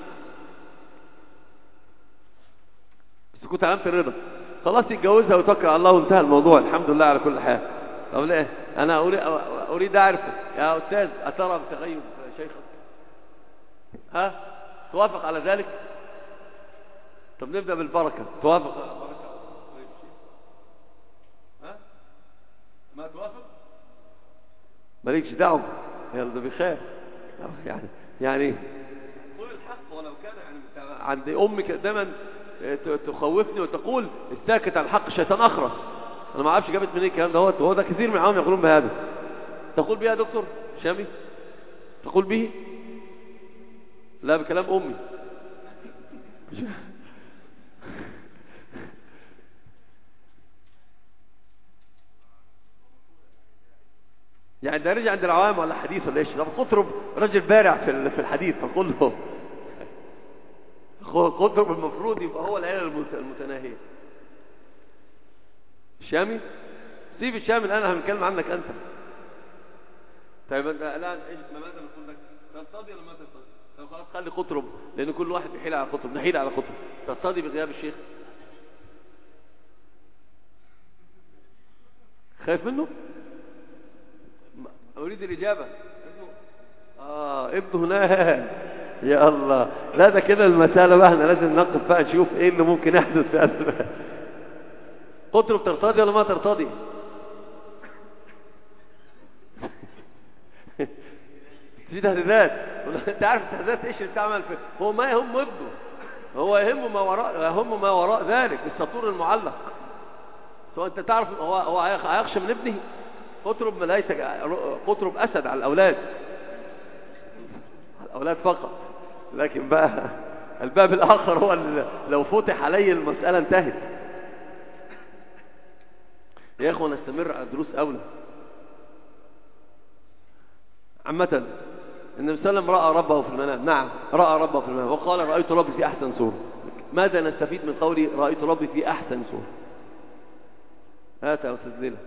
بس كنت علامة الرضا، خلاص يتجوزها وتوكل على الله وانتهى الموضوع، الحمد لله على كل حال. طب ليه؟ أنا أريد أريد أعرف يا أستاذ أترى بتغيب شيخك؟ ها؟ توافق على ذلك؟ طب نبدأ بالبركة، توافق على البركة؟ ها؟ ما توافق؟ مالكش دعوة، يلا ده بيخاف يعني يعني قول الحق ولو كان يعني عند أمك دايما تخوفني وتقول الساكت عن الحق الشيطان أخرس. أنا ما أعرفش جابت منين الكلام ده، هو ده كثير من العوام يقولون بهذا. تقول به يا دكتور شامي؟ تقول به؟ لا بكلام أمي. يعني ده رجع عند العوام ولا حديث ولا ايش؟ طب قطرب رجل بارع في في الحديث، فقل له قطرب المفروض يبقى هو العلة المتناهية. الشامي؟ سيب الشامي الآن، هنتكلم عنك أنت. طيب أنت الآن إيش ماذا نقول لك؟ ترتضي ولا ما ترتضي؟ طب خلاص خلي قطرب، لأن كل واحد يحيل على قطرب، نحيل على قطرب. ترتضي بغياب الشيخ؟ خايف منه؟ أريد الإجابة. ابنه آه ابنه هناك. يا الله، لا ده كده المسألة بقى احنا لازم نقف بقى نشوف ايه اللي ممكن يحدث في هذا. قطرب ترتضي ولا ما ترتضي؟ في تهديدات، انت عارف التهديدات ايش اللي بتعمل في هو ما يهم ابنه، هو يهمه ما وراء يهمه ما وراء ذلك، السطور المعلق. سواء انت تعرف هو هو هيخشى من ابنه. قطرب ليس قطرب اسد على الاولاد، الأولاد فقط، لكن بقى الباب الآخر هو لو فتح عليه المسألة انتهت. يا أخوة نستمر على الدروس أولى. عامة النبي صلى الله عليه وسلم رأى ربه في المنام، نعم رأى ربه في المنام، وقال رأيت ربي في أحسن صورة. ماذا نستفيد من قولي رأيت ربي في أحسن صورة؟ هات يا أستاذ ليلى.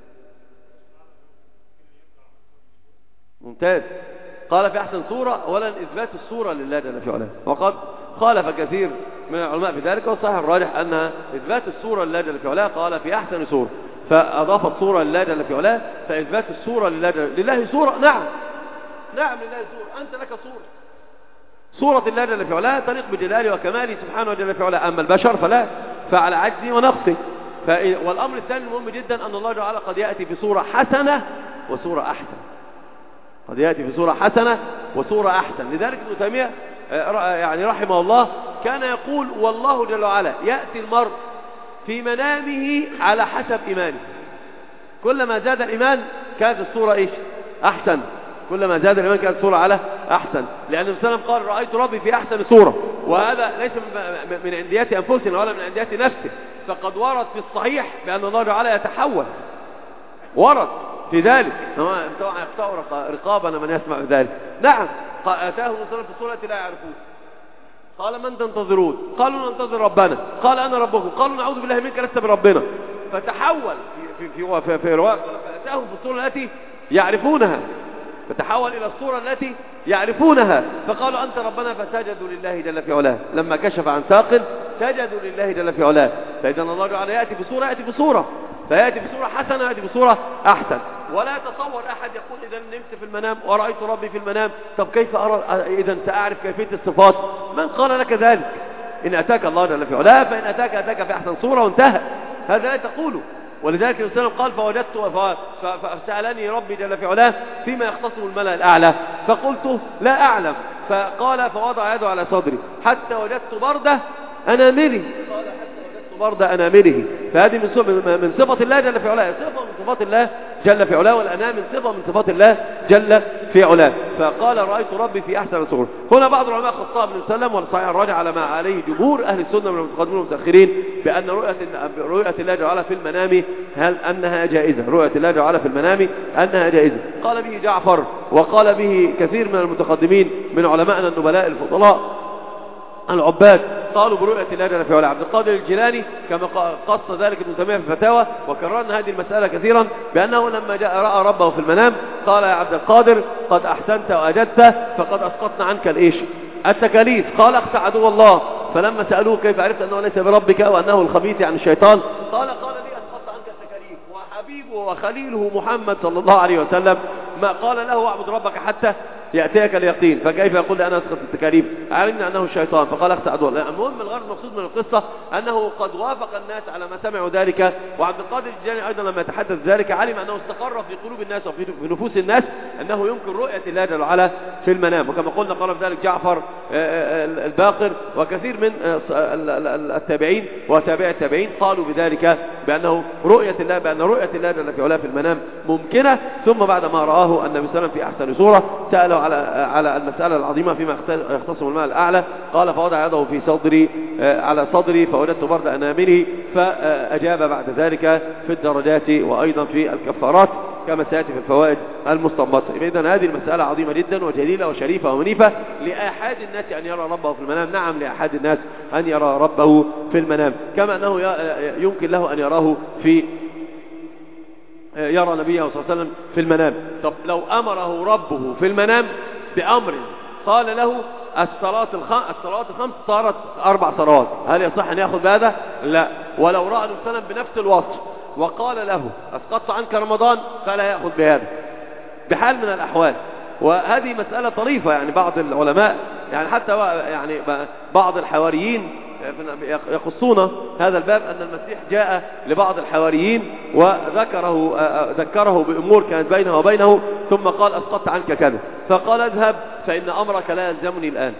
ممتاز. قال في أحسن صورة، أولا إثبات الصورة لله جل في علاه، وقد خالف كثير من العلماء في ذلك، والصحيح الراجح أن إثبات الصورة لله جل في علاه قال في أحسن صورة، فأضافت صورة لله جل في علاه، فإثبات الصورة لله جل لله صورة، نعم نعم لله صورة، أنت لك صورة، صورة الله جل في علاه تليق بجلاله وكماله سبحانه جل في علاه، أما البشر فلا، فعلى عجزه ونقصه. والأمر الثاني المهم جدا أن الله تعالى قد يأتي في صورة حسنة وصورة أحسن، قد يأتي في صورة حسنة وصورة أحسن. لذلك ابن تيمية يعني رحمه الله كان يقول والله جل وعلا يأتي المرء في منامه على حسب إيمانه، كلما زاد الإيمان كانت الصورة إيش أحسن، كلما زاد الإيمان كانت الصورة على أحسن، لأن النبي صلى الله عليه وسلم قال رأيت ربي في أحسن صورة، وهذا ليس من عنديات أنفسنا ولا من عنديات نفسه، فقد ورد في الصحيح بأن الله تعالى يتحول، ورد في ذلك طبعا يقطع رقابنا من يسمع ذلك. نعم أتاه النبي صلى الله عليه وسلم في الصورة لا يعرفون، قال من تنتظرون؟ قالوا ننتظر ربنا، قال أنا ربكم، قالوا نعوذ بالله منك لست بربنا، فتحول في في في, في رواية فأتاهم في الصورة التي يعرفونها، فتحول إلى الصورة التي يعرفونها، فقالوا أنت ربنا، فسجدوا لله جل في علاه، لما كشف عن ساق سجدوا لله جل في علاه. فإذا الله تعالى يأتي بصورة يأتي بصورة فيأتي بصورة حسنة يأتي بصورة أحسن. ولا يتصور أحد يقول إذا نمت في المنام ورأيت ربي في المنام، طب كيف أرى إذا سأعرف كيفية الصفات؟ من قال لك ذلك؟ إن أتاك الله جل في علاه فإن أتاك أتاك في أحسن صورة وانتهى، هذا لا تقوله. ولذلك النبي صلى الله عليه وسلم قال فوجدت فسألني ربي جل في علاه فيما يختصم الملأ الأعلى، فقلت لا أعلم، فقال فوضع يده على صدري حتى وجدت برده أنامله، قال حتى وجدت برده أنامله. فهذه من من صفة الله جل في علاه، صفة من صفات الله جل في علاه، والأنام من صفة من صفات الله جل في علاه. فقال رأيت ربي في أحسن صورة. هنا بعض العلماء خصها ابن سلم والصحيح الراجع على ما عليه جمهور أهل السنة من المتقدمين والمتأخرين بأن رؤية رؤية الله جل في المنام هل أنها جائزة، رؤية الله جل في المنام أنها جائزة. قال به جعفر وقال به كثير من المتقدمين من علماءنا النبلاء الفضلاء العباد، قالوا برؤية الله جل في علاه. عبد القادر الجيلاني كما قص ذلك ابن تيمية في الفتاوى، وكررنا هذه المسألة كثيرا، بأنه لما جاء رأى ربه في المنام قال يا عبد القادر قد أحسنت وأجدت فقد أسقطنا عنك الإيش التكاليف. قال اخشى عدو الله، فلما سألوه كيف عرفت أنه ليس بربك وأنه الخبيث عن الشيطان، قال قال لي أسقطت عنك التكاليف، وحبيبه وخليله محمد صلى الله عليه وسلم ما قال له اعبد ربك حتى يأتيك اليقين، فكيف يقول لي أنا أسقط التكاليف؟ علمنا أنه الشيطان فقال اخشى عدو الله. المهم الغرض المقصود من القصة أنه قد وافق الناس على ما سمعوا ذلك، وعبد القادر الجيلاني أيضا لما يتحدث ذلك علم أنه استقر في قلوب الناس وفي نفوس الناس أنه يمكن رؤية الله جل وعلا في المنام. وكما قلنا قال في ذلك جعفر الباقر وكثير من التابعين وتابع التابعين قالوا بذلك بأنه رؤية الله بأن رؤية الله جل وعلا في المنام ممكنة. ثم بعد ما رآه النبي صلى الله عليه وسلم في أحسن صورة سأله على على المسألة العظيمة فيما يختصم الماء الأعلى، قال فوضع يده في صدري على صدري فوجدت برد أنامله، فأجاب بعد ذلك في الدرجات وأيضا في الكفارات كما سيأتي في الفوائد المستنبطة. إذن هذه المسألة عظيمة جدا وجليلة وشريفة ومنيفة لأحد الناس أن يرى ربه في المنام. نعم لأحد الناس أن يرى ربه في المنام، كما أنه يمكن له أن يراه في يرى نبيه صلى الله عليه وسلم في المنام. طب لو أمره ربه في المنام بأمر قال له الصلاة الخمس الصلوات الخمس صارت أربع صلوات، هل يصح أن يأخذ بهذا؟ لا. ولو رأى النبي صلى الله عليه وسلم بنفس الوصف وقال له أسقطت عنك رمضان فلا يأخذ بهذا بحال من الأحوال. وهذه مسألة طريفة، يعني بعض العلماء يعني حتى يعني بعض الحواريين يقصون هذا الباب أن المسيح جاء لبعض الحواريين وذكره ذكره بأمور كانت بينه وبينه ثم قال أسقطت عنك كذا، فقال اذهب فإن أمرك لا يلزمني الآن.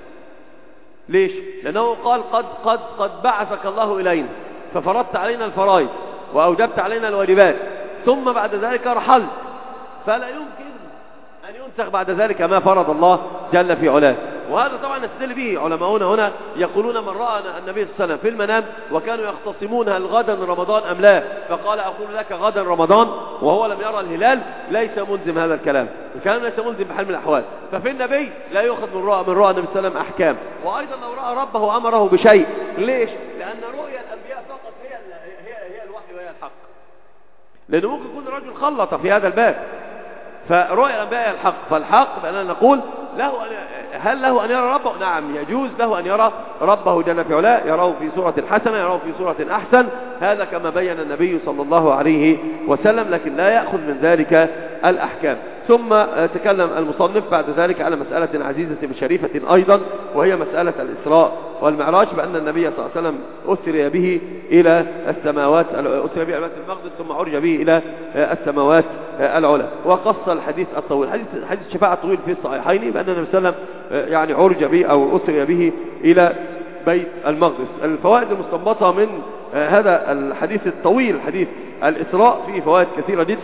ليش؟ لأنه قال قد قد قد بعثك الله إلينا ففرضت علينا الفرائض وأوجبت علينا الواجبات ثم بعد ذلك رحلت، فلا يمكن أن ينسخ بعد ذلك ما فرض الله جل في علاه. وهذا طبعا نستدل به علماؤنا هنا يقولون من رأى النبي صلى الله عليه وسلم في المنام وكانوا يختصمون هل غدا رمضان أم لا، فقال أقول لك غدا رمضان وهو لم يرى الهلال ليس ملزم هذا الكلام، الكلام ليس ملزم بحال من الأحوال. ففي النبي لا يؤخذ من رؤى من رؤى النبي صلى الله عليه وسلم أحكام. وأيضا لو رأى ربه أمره بشيء، ليش؟ لأن رؤيا الأنبياء فقط هي هي هي الوحي وهي الحق، لأنه ممكن يكون رجل خلط في هذا الباب، فرؤيا الأنبياء الحق. فالحق بأننا نقول له أن هل له أن يرى ربه؟ نعم يجوز له أن يرى ربه جل في علاه، يراه في سورة حسنة يراه في سورة أحسن، هذا كما بين النبي صلى الله عليه وسلم، لكن لا يأخذ من ذلك الأحكام. ثم تكلم المصنف بعد ذلك على مسألة عزيزة شريفة أيضا، وهي مسألة الإسراء والمعراج، بأن النبي صلى الله عليه وسلم أسري به إلى السماوات أسري به إلى بيت المقدس ثم عرج به إلى السماوات العلى. وقص الحديث الطويل حديث حديث الشفاعة الطويل في الصحيحين بأن النبي صلى الله عليه وسلم يعني عرج به أو أسري به إلى بيت المقدس. الفوائد المستنبطة من هذا الحديث الطويل حديث الإسراء فيه فوائد كثيرة جدا.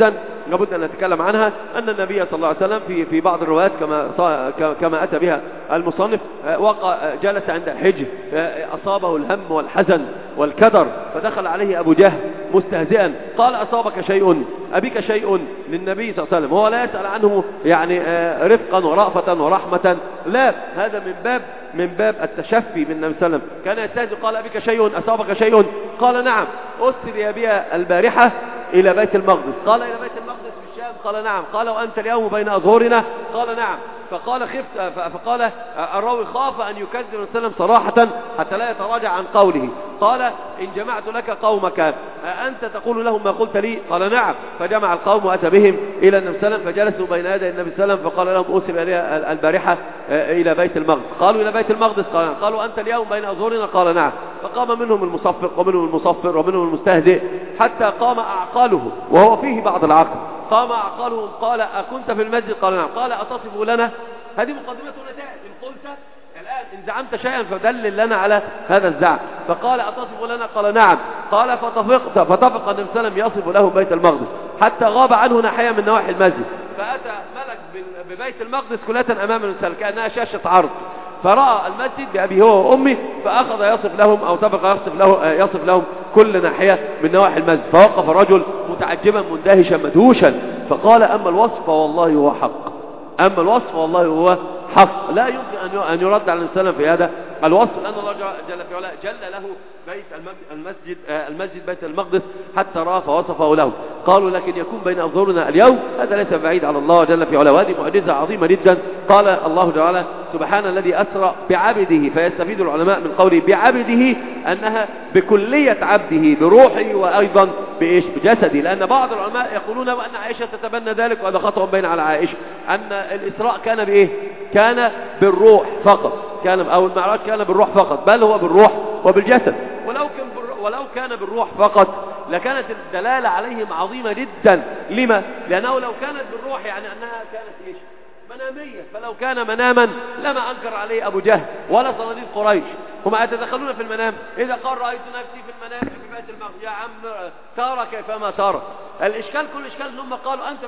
لابد أن نتكلم عنها، أن النبي صلى الله عليه وسلم في في بعض الروايات كما كما أتى بها المصنف وقع جلس عند الحجر، أصابه الهم والحزن والكدر، فدخل عليه أبو جهل مستهزئا قال أصابك شيء؟ أبيك شيء؟ للنبي صلى الله عليه وسلم هو لا يسأل عنه يعني رفقا ورأفة ورحمة، لا، هذا من باب من باب التشفي من النبي صلى الله عليه وسلم. كان يستهزئ قال أبيك شيء؟ أصابك شيء؟ قال نعم. أسري بها البارحة إلى بيت المقدس. قال إلى بيت المقدس في الشام؟ قال نعم. قال وأنت اليوم بين أظهرنا؟ قال نعم. فقال خفت فقال الراوي خاف أن يكذب النبي صلى الله عليه وسلم صراحة حتى لا يتراجع عن قوله. قال إن جمعت لك قومك أنت تقول لهم ما قلت لي؟ قال نعم. فجمع القوم وأتى بهم إلى النبي صلى الله عليه وسلم، فجلسوا بين يدي النبي صلى الله عليه وسلم، فقال لهم أسر إليها البارحة إلى بيت المقدس. قالوا إلى بيت المقدس؟ قال نعم. قالوا أنت اليوم بين أظهرنا؟ قال نعم. فقام منهم المصفق ومنهم المصفر ومنهم المستهزئ حتى قام أعقاله وهو فيه بعض العقل. قام أعقاله قال أكنت في المسجد؟ قال نعم. قال أتصف لنا؟ هذه مقدمة ونتائج. إن قلت الآن إن زعمت شيئا فدلل لنا على هذا الزعم. فقال أتصف لنا؟ قال نعم. قال فتفقت فتفق النبي صلى الله عليه وسلم يصف له بيت المقدس حتى غاب عنه ناحية من نواحي المسجد، فأتى ملك ببيت المقدس كلة أمام الإنسان كأنها شاشة عرض، فرأى المسجد بأبي هو وأمي، فأخذ يصف لهم أو سبق يصف, له يصف لهم كل ناحية من نواحي المسجد. فوقف الرجل متعجبا مندهشا مدهوشا، فقال أما الوصف والله هو حق، أما الوصف والله هو حق، لا يمكن أن يرد على الإنسان في هذا الوصف، لأن الله جل في علاه جل له بيت المسجد المسجد بيت المقدس حتى رأى فوصفه له. قالوا لكن يكون بين أظهرنا اليوم؟ هذا ليس بعيد على الله جل في علاه، وهذه معجزة عظيمة جدا. قال الله تعالى سبحان الذي أسرى بعبده، فيستفيد العلماء من قوله بعبده أنها بكلية عبده بروحه وأيضا بإيش؟ بجسده، لأن بعض العلماء يقولون وأن عائشة تتبنى ذلك، وهذا خطأ بين على عائشة، أن الإسراء كان بإيه؟ كان بالروح فقط، كان أو المعراج كان بالروح فقط، بل هو بالروح وبالجسد. ولو كان ولو كان بالروح فقط لكانت الدلالة عليهم عظيمة جدا. لما؟ لأنه لو كانت بالروح يعني أنها كانت إيش؟ منامية، فلو كان مناما لما أنكر عليه أبو جهل ولا صناديد قريش، هم يتدخلون في المنام. إذا قال رأيت نفسي في المنام في بيت المقدس، يا عم ترى كيفما ترى. الإشكال كل إشكال أنهم قالوا أنت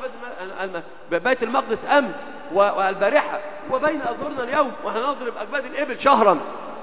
بيت المقدس أمس والبارحة وبين أظهرنا اليوم، ونحن نضرب أكباد الإبل شهرا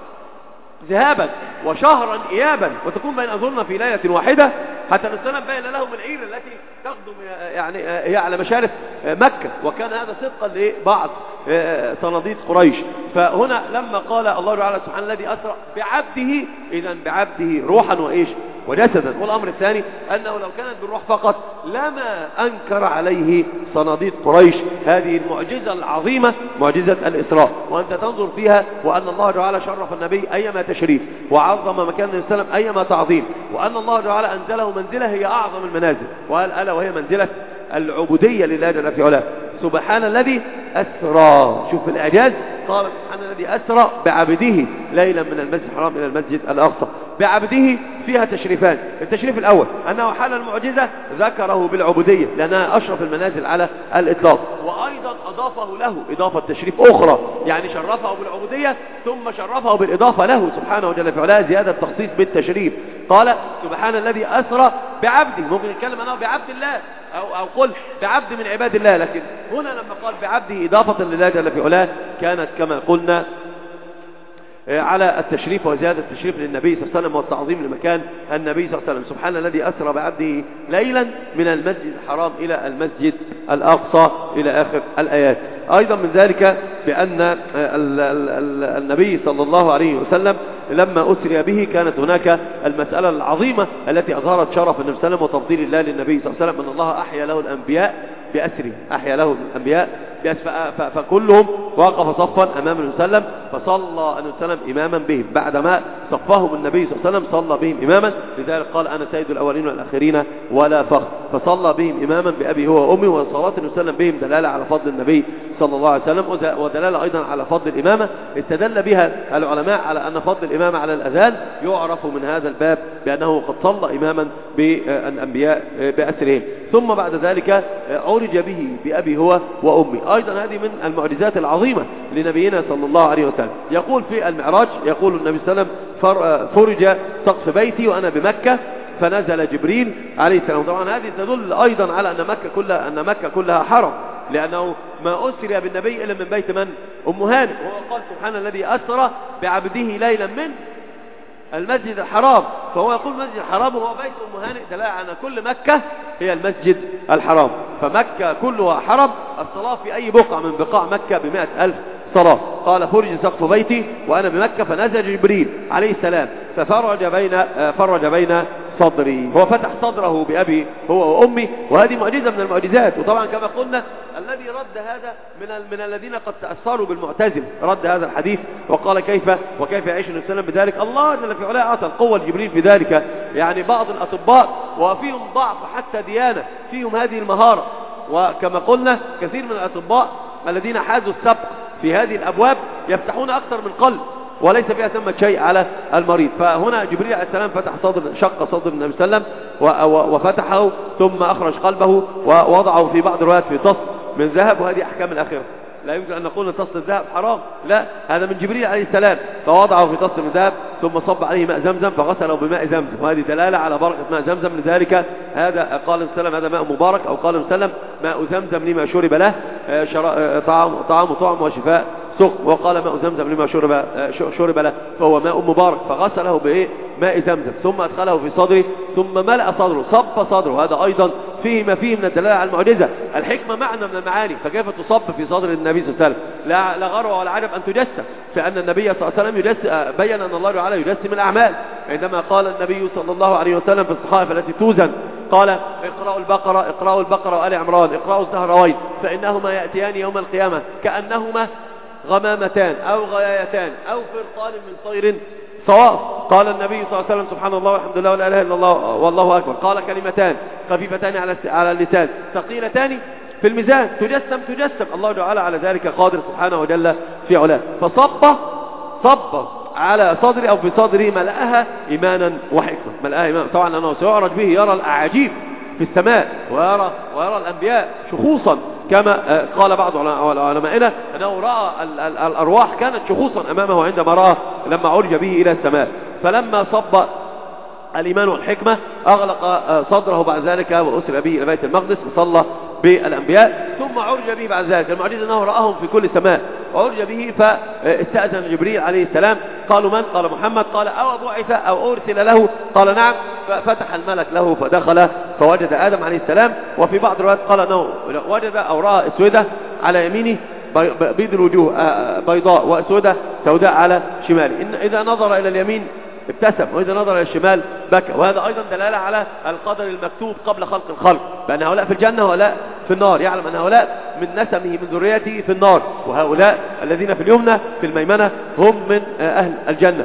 ذهابا وشهرا إيابا، وتكون بين أظهرنا في ليلة واحدة، حتى نستلم بين لهم العير التي تخدم يعني هي على مشارف مكة، وكان هذا صدقا لبعض صناديد قريش. فهنا لما قال الله تعالى سبحانه الذي أسرى بعبده، إذن بعبده روحا وإيش؟ وجسدا. والأمر الثاني أنه لو كانت بالروح فقط لما أنكر عليه صناديد قريش هذه المعجزة العظيمة، معجزة الإسراء، وأنت تنظر فيها وأن الله تعالى شرف النبي أيما تشريف وعظم مكان النبي صلى الله عليه وسلم أيما تعظيم، وأن الله تعالى أنزله منزلة هي أعظم المنازل، وقال ألا وهي منزلة العبودية لله جل في علاه. سبحان الذي أسرى، شوف الإعجاز، قال سبحان الذي أسرى بعبده ليلا من المسجد الحرام إلى المسجد الأقصى. بعبده فيها تشريفان، التشريف الأول أنه حال المعجزة ذكره بالعبودية لأنها أشرف المنازل على الإطلاق، وأيضا أضافه له إضافة تشريف أخرى، يعني شرفه بالعبودية ثم شرفه بالإضافة له سبحانه وجل في علاه، زيادة تخصيص بالتشريف. قال سبحان الذي أسرى بعبده، ممكن يتكلم أنه بعبد الله أو, أو قل بعبد من عباد الله، لكن هنا لما قال بعبده إضافة لله جل في علاه كانت كما قلنا على التشريف وزيادة التشريف للنبي صلى الله عليه وسلم والتعظيم لمكان النبي صلى الله عليه وسلم. سبحان الذي أسرى بعبده ليلا من المسجد الحرام إلى المسجد الأقصى إلى آخر الآيات. أيضا من ذلك بأن النبي صلى الله عليه وسلم لما أسري به كانت هناك المسألة العظيمة التي أظهرت شرف النبي صلى الله عليه وسلم وتفضيل الله للنبي صلى الله عليه وسلم، أن الله أحيا له الأنبياء بأسره، أحيا له الأنبياء فكلهم وقف صفا أمام النبي صلى الله عليه وسلم، فصلى النبي صلى الله عليه وسلم إماما بهم، بعدما صفهم النبي صلى الله عليه وسلم صلى بهم إماما، لذلك قال أنا سيد الأولين والآخرين ولا فخر، فصلى بهم إماما بأبي هو وأمي. وصلاة النبي صلى الله عليه وسلم بهم دلالة على فضل النبي صلى الله عليه وسلم، ودلالة أيضا على فضل الإمامة. استدل بها العلماء على أن فضل الإمامة على الأذان يعرف من هذا الباب بأنه قد صلى إماما بالأنبياء بأسرهم. ثم بعد ذلك عرج به بأبي هو وأمي، أيضا هذه من المعجزات العظيمة لنبينا صلى الله عليه وسلم. يقول في المعراج، يقول النبي صلى الله عليه وسلم فرج سقف بيتي وأنا بمكة فنزل جبريل عليه السلام. طبعا هذه تدل أيضا على أن مكة كلها أن مكة كلها حرم، لأنه ما أسري بالنبي إلا من بيت من؟ أم هانئ. وهو قال سبحان الذي أسرى بعبده ليلا من المسجد الحرام، فهو يقول المسجد الحرام هو بيت أم هانئ، دلالة على كل مكة هي المسجد الحرام، فمكة كلها حرم. الصلاة في أي بقعة من بقاع مكة بمئة ألف صلاة. قال فرج سقف بيتي وأنا بمكة فنزل جبريل عليه السلام ففرج بين فرج بين صدري، هو فتح صدره بأبي هو وأمي، وهذه معجزة من المعجزات. وطبعا كما قلنا الذي رد هذا من من الذين قد تأثروا بالمعتزلة، رد هذا الحديث وقال كيف وكيف يعيش النبي صلى الله عليه وسلم بذلك. الله جل في علاه أعطى القوة لجبريل في ذلك. يعني بعض الأطباء وفيهم ضعف حتى ديانة فيهم هذه المهارة، وكما قلنا كثير من الأطباء الذين حازوا السبق في هذه الأبواب يفتحون أكثر من قلب وليس فيها ثمة شيء على المريض. فهنا جبريل عليه السلام فتح صدر شق صدر النبي صلى الله عليه وسلم وفتحه ثم أخرج قلبه ووضعه في بعض الروايات في طص من ذهب، وهذه أحكام الآخرة. لا يمكن أن نقول أن طص الذهب حرام، لا، هذا من جبريل عليه السلام، فوضعه في طص من ذهب ثم صب عليه ماء زمزم فغسله بماء زمزم، وهذه دلالة على بركة ماء زمزم. لذلك هذا قال السلام هذا ماء مبارك، أو قال السلام ماء زمزم لما شرب له طعام طعام طعم وشفاء سقم، وقال ماء زمزم لما شرب شرب له فهو ماء مبارك، فغسله بإيه؟ ماء زمزم ثم أدخله في صدره ثم ملأ صدره صب صدره. هذا أيضا فيه ما فيه من الدلالة على المعجزة. الحكمة معنى من المعاني، فكيف تصب في صدر النبي صلى الله عليه وسلم؟ لا, لا غرو ولا عجب أن تجسم، فأن النبي صلى الله عليه وسلم يجسم، بين أن الله تعالى يجسم الأعمال، عندما قال النبي صلى الله عليه وسلم في الصحائف التي توزن قال اقرأوا البقرة اقرأوا البقرة وآل عمران اقرأوا الزهراوين فإنهما يأتيان يوم القيامة كأنهما غمامتان أو غيايتان أو فرقان من طير صواف. قال النبي صلى الله عليه وسلم سبحان الله والحمد لله ولا إله إلا الله والله أكبر. قال كلمتان خفيفتان على على اللسان ثقيلتان في الميزان تجسم تجسم. الله تعالى على ذلك قادر سبحانه وجل في علاه. فصب صب على صدري أو في صدري ملأها إيمانا وحكمة، ملأها إيمانا. طبعا أنه سيعرج به يرى الأعاجيب في السماء ويرى, ويرى الأنبياء شخوصا، كما قال بعض علمائنا أنه رأى الأرواح كانت شخوصا أمامه عندما رأى لما عرج به إلى السماء. فلما صب الإيمان والحكمة أغلق صدره بعد ذلك وأسر به إلى بيت المقدس وصلى بالأنبياء، ثم عرج به بعد ذلك. المعجزة أنه رآهم في كل سماء، وعرج به فاستأذن جبريل عليه السلام. قالوا من؟ قال محمد. قال أو بعث أو أرسل له؟ قال نعم. ففتح الملك له فدخل فوجد آدم عليه السلام. وفي بعض الروايات قال أنه وجد أو رأى أسودة على يمينه بيض الوجوه بيضاء وأسودة سوداء على شماله. إن إذا نظر إلى اليمين ابتسم وإذا نظر إلى الشمال بكى. وهذا أيضا دلالة على القدر المكتوب قبل خلق الخلق، بأن هؤلاء في الجنة وهؤلاء في النار، يعلم أن هؤلاء من نسمه من ذريته في النار، وهؤلاء الذين في اليمنى في الميمنة هم من أهل الجنة.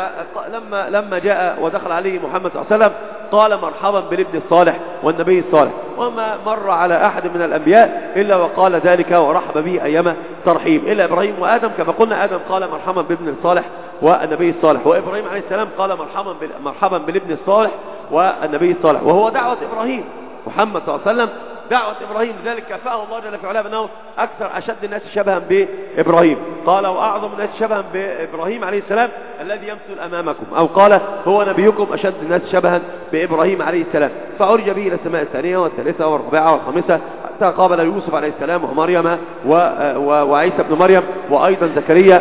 فلما لما جاء ودخل عليه محمد صلى الله عليه وسلم قال مرحبا بالابن الصالح والنبي الصالح، وما مر على أحد من الأنبياء إلا وقال ذلك ورحب به أيما ترحيب، إلا إبراهيم وآدم. كما قلنا آدم قال مرحبا بالابن الصالح والنبي الصالح، وإبراهيم عليه السلام قال مرحبا مرحبا بالابن الصالح والنبي الصالح، وهو دعوة إبراهيم محمد صلى الله عليه وسلم، دعوة إبراهيم. لذلك كفاه الله جل في علاه بأنه أكثر أشد الناس شبها بإبراهيم. قال وأعظم الناس شبها بإبراهيم عليه السلام الذي يمثل أمامكم، أو قال هو نبيكم أشد الناس شبها بإبراهيم عليه السلام. فعرج به إلى السماء الثانية والثالثة والرابعة والخامسة حتى قابل يوسف عليه السلام ومريم وعيسى بن مريم وأيضا زكريا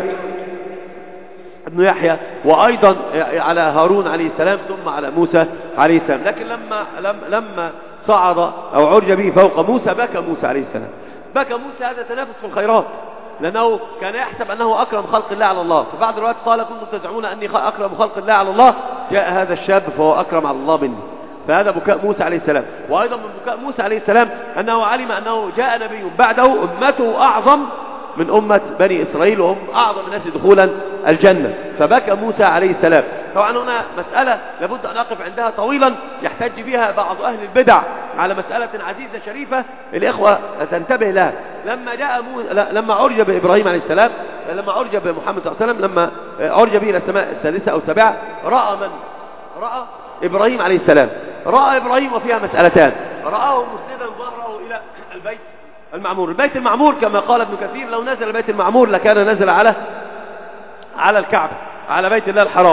ابن يحيى وأيضا على هارون عليه السلام ثم على موسى عليه السلام. لكن لما لما صعد أو عرج به فوق موسى بكى موسى عليه السلام. بكى موسى، هذا تنافس في الخيرات، لأنه كان يحسب أنه أكرم خلق الله على الله. في بعض الروايات قال كنتم تزعمون أني أكرم خلق الله على الله، جاء هذا الشاب فهو أكرم على الله مني. فهذا بكاء موسى عليه السلام. وأيضا من بكاء موسى عليه السلام أنه علم أنه جاء نبي بعده أمته أعظم من أمة بني إسرائيل وهم أعظم الناس دخولا الجنة، فبكى موسى عليه السلام. طبعا هنا مسألة لابد أن أقف عندها طويلا يحتج بها بعض أهل البدع على مسألة عزيزة شريفة الإخوة تنتبه لها. لما جاء مو... لما عرج بإبراهيم عليه السلام، لما عرج بمحمد صلى الله عليه وسلم، لما عرج به إلى السماء الثالثة أو السابعة، رأى من؟ رأى إبراهيم عليه السلام. رأى إبراهيم وفيها مسألتان، رآه مسندا ظهره إلى البيت المعمور. البيت المعمور كما قال ابن كثير لو نزل البيت المعمور لكان نزل على على الكعبة، على بيت الله الحرام،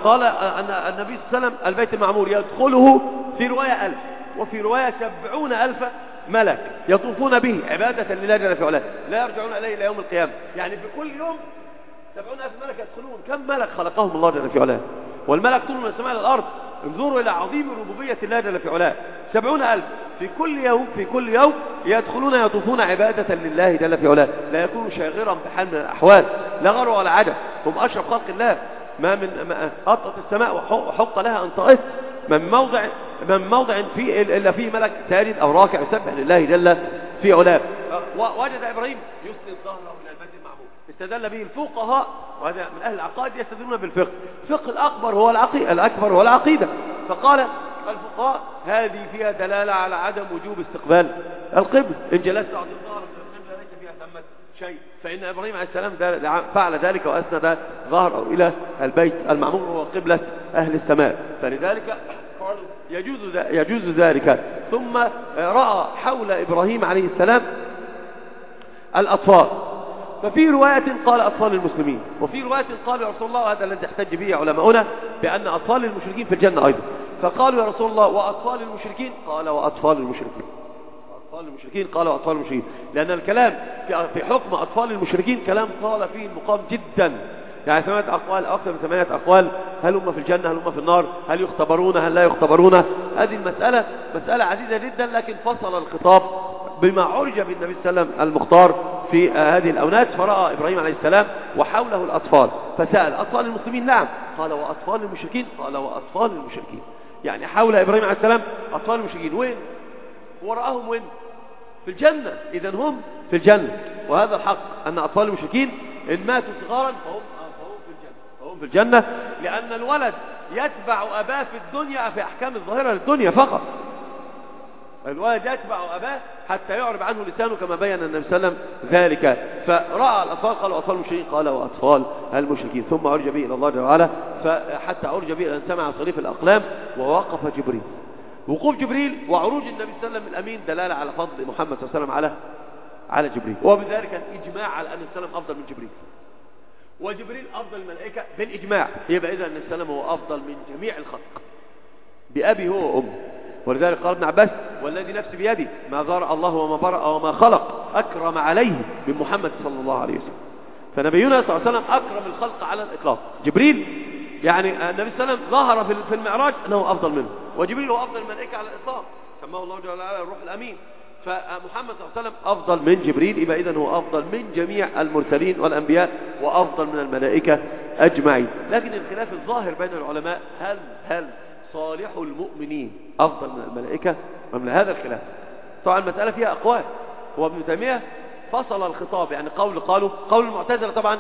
قال أن النبي صلى الله عليه وسلم البيت المعمور يدخله في رواية ألف وفي رواية سبعون ألف ملك يطوفون به عبادة لله جل في علاه لا يرجعون إليه إلى يوم القيامة. يعني في كل يوم سبعون ألف ملك يدخلون. كم ملك خلقهم الله جل في علاه؟ والملك طول من السماء إلى الأرض. انظروا إلى عظيم ربوبية الله جل في علاه. سبعون ألف في كل يوم في كل يوم يدخلون يطوفون عبادة لله جل في علاه، لا يكون شاغرا بحال من الأحوال، لا غر ولا عجب. هم أشرف خلق الله. ما من أطت السماء وحق لها أن طائت، من موضع من موضع فيه إلا فيه ملك ساجد أو راكع يسبح لله جل في علاه. وجد إبراهيم يسند ظهره من البيت المعمور. استدل به الفقهاء، وهذا من أهل العقائد يستدلون بالفقه. الفقه الأكبر هو العقيدة الأكبر هو العقيدة. فقال الفقهاء هذه فيها دلالة على عدم وجوب استقبال القبلة. إن جلست عند الظهر في القبلة ليس فيها ثمة شيء، فإن إبراهيم عليه السلام فعل ذلك وأسند ظهره إلى البيت المعمور وهو قبلة أهل السماء، فلذلك قالوا يجوز يجوز ذلك. ثم رأى حول إبراهيم عليه السلام الأطفال، ففي رواية قال أطفال المسلمين، وفي رواية قال يا رسول الله، وهذا الذي احتج به علماؤنا، بأن أطفال المشركين في الجنة أيضا. فقالوا يا رسول الله وأطفال المشركين؟ قال وأطفال المشركين. أطفال المشركين قال وأطفال المشركين، لأن الكلام في حكم أطفال المشركين كلام طال فيه المقام جدا. يعني ثمانية أقوال، أكثر من ثمانية أقوال، هل هم في الجنة هل هم في النار، هل يختبرون هل لا يختبرون. هذه المسألة مسألة عزيزة جدا، لكن فصل الخطاب بما عرج بالنبي صلى الله عليه وسلم المختار في هذه الأونات. فرأى إبراهيم عليه السلام وحوله الأطفال، فسأل أطفال المسلمين؟ نعم. قال وأطفال المشركين؟ قال وأطفال المشركين. يعني حول إبراهيم عليه السلام أطفال المشركين. وين؟ ورآهم وين؟ في الجنة. إذن هم في الجنة، وهذا الحق أن أطفال المشركين إن ماتوا صغارا فهم في الجنة، فهم في الجنة، لأن الولد يتبع أباه في الدنيا في أحكام الظاهرة للدنيا فقط. الولد يتبع أباه حتى يعرب عنه لسانه، كما بين النبي صلى الله عليه وسلم ذلك. فرأى الأطفال قال وأطفال المشركين؟ قال وأطفال المشركين. ثم عرج به إلى الله جل وعلا، فحتى عرج به أن سمع صريف الأقلام ووقف جبريل. وقوف جبريل وعروج النبي صلى الله عليه وسلم الأمين دلالة على فضل محمد صلى الله عليه وسلم على على جبريل، وبذلك الإجماع على أن السلام أفضل من جبريل، وجبريل أفضل الملائكة بالإجماع. يبقى إذا أن السلام هو أفضل من جميع الخلق بأبي هو وأمه. ولذلك قال ابن عباس والذي نفسي بيدي ما ذرأ الله وما برأ وما خلق أكرم عليه من محمد صلى الله عليه وسلم. فنبينا صلى الله عليه وسلم أكرم الخلق على الإطلاق. جبريل يعني النبي صلى الله عليه وسلم ظهر في المعراج أنه أفضل منه، وجبريل هو أفضل الملائكة على الإطلاق، سماه الله جل وعلا الروح الأمين. فمحمد صلى الله عليه وسلم أفضل من جبريل، يبقى إذن هو أفضل من جميع المرسلين والأنبياء وأفضل من الملائكة أجمعين. لكن الخلاف الظاهر بين العلماء هل هل صالح المؤمنين أفضل من الملائكة أم لا؟ هذا الخلاف. طبعا المسألة فيها أقوال، وابن تيمية فصل الخطاب. يعني قول قالوا قول المعتزلة طبعا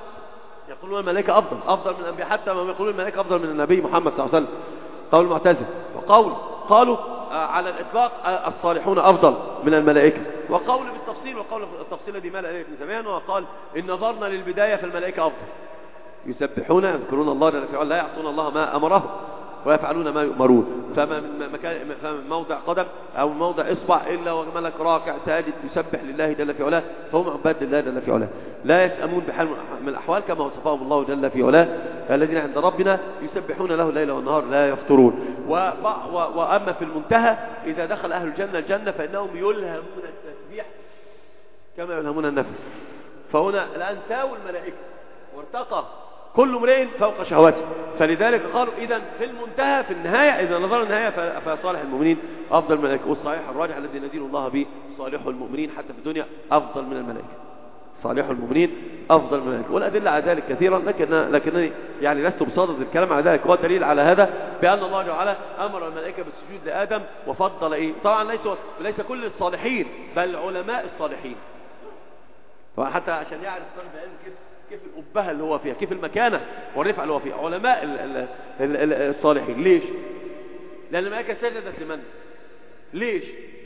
يقولون الملائكة أفضل أفضل من الأنبياء، حتى ما يقولون الملائكة أفضل من النبي محمد صلى الله عليه وسلم، قول المعتزلة. وقول قالوا على الإطلاق الصالحون أفضل من الملائكة. وقول بالتفصيل، وقول التفصيل الذي مال إليه ابن تيمية، وقال إن نظرنا للبداية فالملائكة أفضل، يسبحون يذكرون الله جل وعلا لا يعصون الله ما أمرهم ويفعلون ما يؤمرون. فما من مكان فمن موضع قدم أو موضع إصبع إلا وملك راكع ساجد يسبح لله جل في علاه، فهم عباد لله جل في علاه لا يسأمون بحال من الأحوال كما وصفهم الله جل في علاه، الذين عند ربنا يسبحون له الليل والنهار لا يفترون. وأما في المنتهى إذا دخل أهل الجنة الجنة فإنهم يلهمون التسبيح كما يلهمون النفس. فهنا الآن ساووا الملائكة وارتقى كل امرئ فوق شهواته. فلذلك قالوا إذا في المنتهى في النهاية إذا نظرنا النهاية فصالح المؤمنين أفضل من الملائكة. والصحيح الراجح الذي ندين الله به صالح المؤمنين حتى في الدنيا أفضل من الملائكة، صالح المؤمنين أفضل من الملائكة. والأدلة على ذلك كثيرا، لكن لكنني يعني لست بصادد الكلام على ذلك. هو دليل على هذا بأن الله تعالى أمر الملائكة بالسجود لآدم وفضل إيه؟ طبعا ليس ليس كل الصالحين بل علماء الصالحين. وحتى عشان يعرف طالب العلم كيف كيف الأبهة اللي هو فيها، كيف المكانة والرفعة اللي هو فيها، علماء ال ال ال الصالحين. ليش؟ لأن الملائكة سجدت لمن؟ ليش؟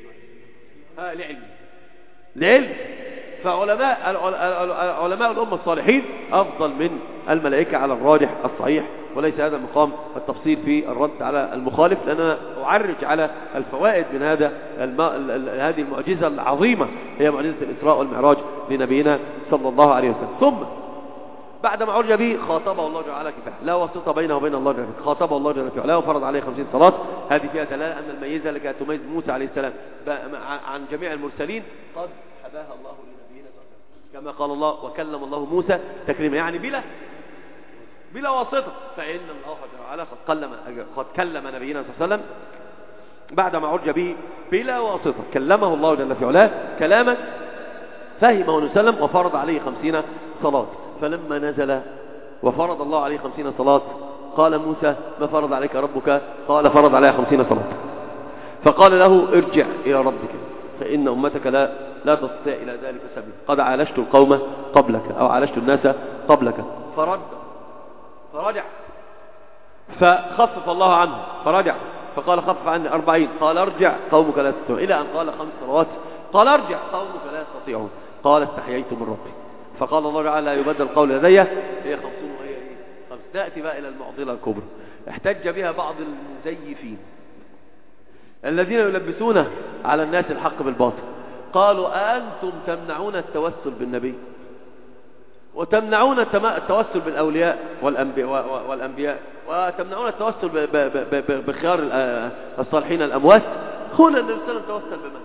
ها لعلم لعلم فعلماء علماء الأمة الصالحين أفضل من الملائكة على الراجح الصحيح. وليس هذا مقام التفصيل في الرد على المخالف، لأننا أعرج على الفوائد من هذا هذه المعجزة العظيمة هي معجزة الإسراء والمعراج لنبينا صلى الله عليه وسلم. ثم بعدما عرج به خاطبه الله جل وعلا كفاح، لا واسطة بينه وبين الله جل وعلا، خاطبه الله جل وعلا وفرض عليه خمسين صلاة. هذه فيها دلالة أن الميزة اللي كانت تميز موسى عليه السلام عن جميع المرسلين قد حباها الله لنبينا كما قال الله وكلم الله موسى تكريما، يعني بلا بلا واسطة. فإن الله جل وعلا قد كلم قد كلم نبينا صلى الله عليه وسلم بعدما عرج به بلا واسطة، كلمه الله جل في علاه كلاما فهمه وسلم وفرض عليه خمسين صلاة. فلما نزل وفرض الله عليه خمسين صلاة قال موسى ما فرض عليك ربك؟ قال فرض عليه خمسين صلاة. فقال له ارجع إلى ربك فإن أمتك لا لا تستطيع إلى ذلك سبيل، قد عالجت القوم قبلك أو عالجت الناس قبلك. فرد فرجع فخفف الله عنه فرجع فقال خفف عني أربعين، قال ارجع قومك لا يستطيعون، إلى أن قال خمس صلوات قال ارجع قومك لا يستطيعون، قال استحييت من ربي. فقال الله تعالى لا يبدل القول لدي هي خمسون وهي ايه خمس. تأتي بقى إلى المعضلة الكبرى احتج بها بعض المزيفين الذين يلبسون على الناس الحق بالباطل. قالوا أنتم تمنعون التوسل بالنبي وتمنعون التوسل بالأولياء والأنبياء, والأنبياء وتمنعون التوسل بخيار الصالحين الأموات. هنا النبي صلى الله عليه وسلم توسل بمن؟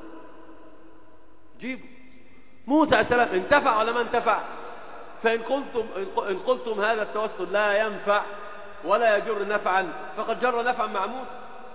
جيبوا موسى عليه السلام انتفع ولا ما انتفع؟ فإن قلتم, إن قلتم هذا التوسل لا ينفع ولا يجر نفعا فقد جر نفعا مع موسى.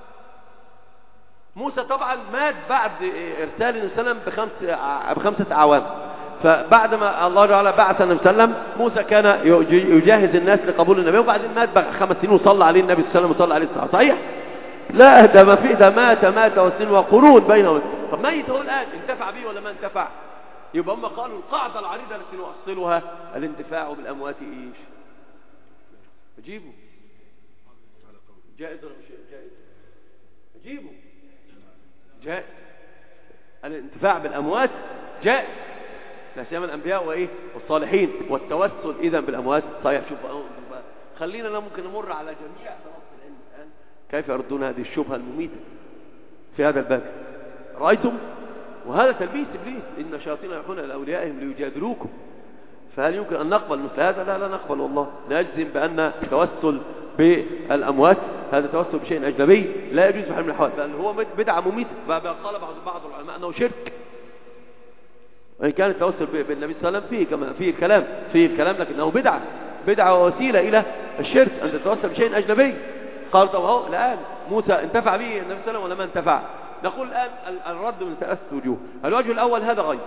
موسى طبعا مات بعد إرسال النبي صلى الله عليه وسلم بخمس بخمسة أعوام. فبعدما الله تعالى بعث النبي صلى الله عليه وسلم موسى كان يجهز الناس لقبول النبي، وبعدين مات بعد خمس سنين وصلى عليه النبي صلى الله عليه وسلم وصلى عليه الصلاة. صحيح؟ لا ده ما في ده مات مات وسنين وقرون بينهم. طب ميت هو الآن انتفع به ولا ما انتفع؟ يبقى هم قالوا القاعدة العريضة التي نوصلها الانتفاع بالأموات ايش؟ جيبوا جائز ولا مش جائز؟ جيبوا جائز. الانتفاع بالأموات جائز لا سيما الأنبياء وإيه والصالحين، والتوسل إذا بالأموات صحيح. شوف خلينا ممكن نمر على جميع طرق العلم الآن كيف يردون هذه الشبهة المميتة في هذا الباب. رأيتم؟ وهذا تلبيس إبليس إن شياطين يوحون إلى أوليائهم ليجادلوكم. فهل يمكن أن نقبل مثل هذا؟ لا لا نقبل والله. نجزم بأن التوسل بالأموات هذا توسل بشيء أجنبي لا يجوز بحال من الأحوال، بل هو بدعة مميتة. قال بعض بعض العلماء أنه شرك، وإن كان التوسل بالنبي صلى الله عليه وسلم فيه كما فيه الكلام فيه الكلام لكنه بدعة بدعة ووسيلة إلى الشرك أن تتوسل بشيء أجنبي. قال طب اهو الآن موسى انتفع به النبي صلى الله عليه وسلم ولا ما انتفع؟ نقول الآن الرد من ثلاثة وجوه. الوجه الأول هذا غيب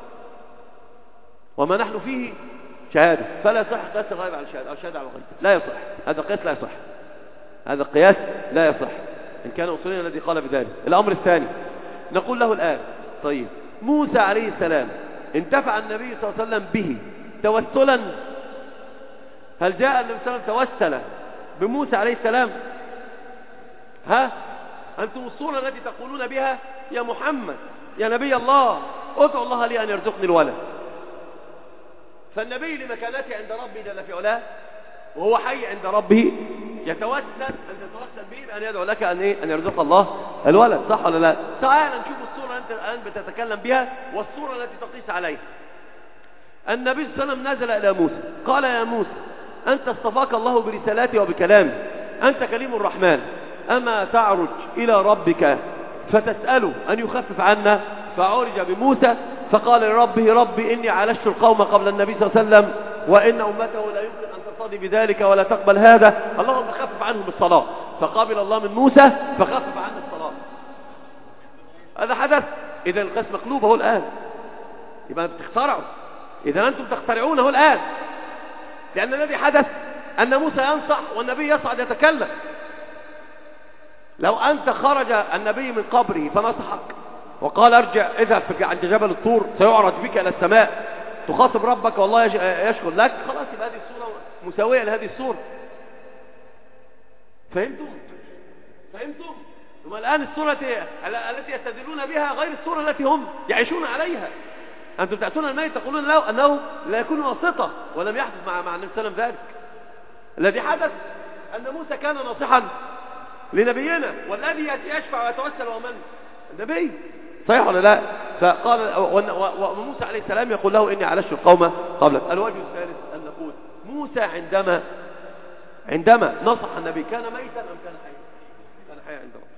وما نحن فيه شهادة، فلا يصح قياس الغيب على الشهادة أو الشهادة على الغيب، لا يصح. هذا قياس لا يصح، هذا قياس لا يصح إن كان أصولنا الذي قال بذلك. الأمر الثاني نقول له الآن طيب موسى عليه السلام انتفع النبي صلى الله عليه وسلم به توسلا؟ هل جاء النبي صلى الله عليه وسلم توسل بموسى عليه السلام؟ ها أنتم الصورة التي تقولون بها يا محمد يا نبي الله ادعو الله لي أن يرزقني الولد. فالنبي لمكانته عند ربه جل في علاه وهو حي عند ربه يتوسل أن تتوسل به بأن يدعو لك أن, إيه؟ أن يرزق الله الولد، صح ولا لا؟ تعال نشوف الصورة أنت الآن بتتكلم بها والصورة التي تقيس عليها. النبي صلى الله عليه وسلم نزل إلى موسى قال يا موسى أنت اصطفاك الله برسالاتي وبكلامي، أنت كليم الرحمن، أما تعرج إلى ربك فتسأله أن يخفف عنا؟ فعرج بموسى فقال لربه ربي إني عالجت القوم قبل النبي صلى الله عليه وسلم وإن أمته لا يمكن أن ترتضي بذلك ولا تقبل هذا، اللهم خفف عنهم الصلاة. فقابل الله من موسى فخفف عنه الصلاة. هذا حدث. إذا القياس مقلوب هو الآن، يبقى بتخترعوا. إذا أنتم تخترعونه الآن، لأن الذي حدث أن موسى ينصح والنبي يصعد يتكلم. لو أنت خرج النبي من قبره فنصحك وقال ارجع اذهب عند جبل الطور سيعرج بك إلى السماء تخاطب ربك والله يشكر لك، خلاص يبقى هذه الصورة مساوية لهذه الصورة. فهمتم؟ فهمتم؟ ثم الآن الصورة التي يستدلون بها غير الصورة التي هم يعيشون عليها. أنتم تأتون الميت تقولون له أنه لا يكون واسطة ولم يحدث مع مع النبي صلى الله عليه وسلم ذلك. الذي حدث أن موسى كان ناصحا لنبينا، والذي يشفع ويتوسل ومن؟ النبي، صحيح ولا لا؟ فقال وموسى عليه السلام يقول له إني عالجت القوم قبلك. الوجه الثالث أن نقول موسى عندما عندما نصح النبي كان ميتا أم كان حيا؟ كان حيا عند ربه.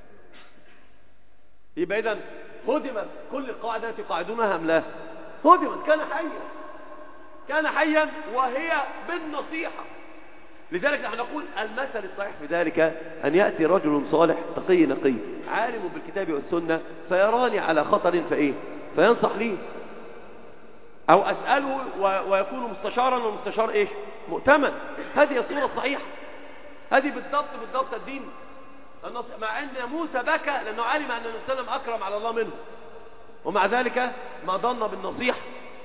يبقى إذن هدمت كل القواعد التي قاعدونها أم لا؟ هدمت. كان حيا كان حيا وهي بالنصيحة. لذلك نحن نقول المثل الصحيح في ذلك أن يأتي رجل صالح تقي نقي عالم بالكتاب والسنة فيراني على خطر فإيه فينصح لي، أو أسأله ويكون مستشارا والمستشار إيش مؤتمن. هذه الصورة الصحيحة، هذه بالضبط بالضبط الدين. مع أن موسى بكى لأنه علم أن النبي صلى الله عليه وسلم أكرم على الله منه، ومع ذلك ما ظن بالنصيحة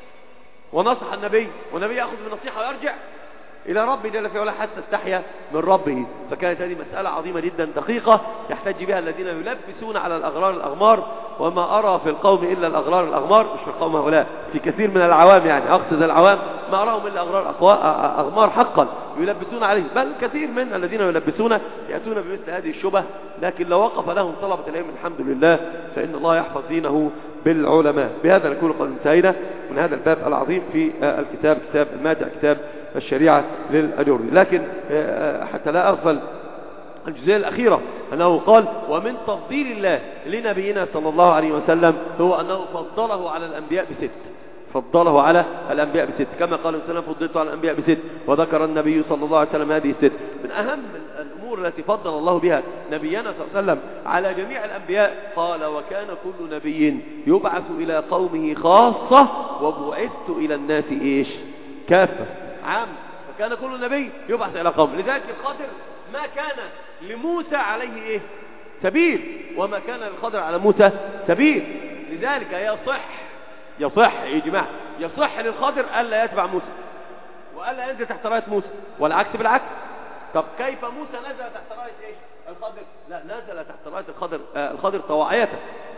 ونصح النبي، والنبي يأخذ بالنصيحة ويرجع إلى ربه جل في علاه حتى استحيا من ربه. فكانت هذه مسألة عظيمة جدا دقيقة يحتج بها الذين يلبسون على الأغرار الأغمار. وما أرى في القوم إلا الأغرار الأغمار، مش في القوم هؤلاء، في كثير من العوام، يعني أقصد العوام ما أراهم إلا أغرار أغمار حقا يلبسون عليه. بل كثير من الذين يلبسون يأتون بمثل هذه الشبه، لكن لو وقف لهم طلبة العلم الحمد لله فإن الله يحفظ دينه بالعلماء. بهذا نكون قد انتهينا من هذا الباب العظيم في الكتاب كتاب المادع كتاب الشريعة للأجوري. لكن حتى لا أغفل الجزئية الأخيرة أنه قال ومن تفضيل الله لنبينا صلى الله عليه وسلم هو أنه فضله على الأنبياء بست، فضله على الأنبياء بست كما قال النبي صلى الله عليه وسلم فضلت على الأنبياء بست. وذكر النبي صلى الله عليه وسلم هذه الست. من أهم الأمور التي فضل الله بها نبينا صلى الله عليه وسلم على جميع الأنبياء قال وكان كل نبي يبعث إلى قومه خاصة وبعثت إلى الناس إيش كافة عام. فكان كل نبي يبعث إلى قومه. لذلك الخضر ما كان لموسى عليه إيه سبيل، وما كان للخضر على موسى سبيل. لذلك يصح يصح يا جماعة يصح للخضر ألا يتبع موسى وألا ينزل تحت راية موسى، والعكس بالعكس. طب كيف موسى نزل تحت راية إيش الخضر؟ لا، نزل تحت راية الخضر آه الخضر طواعية.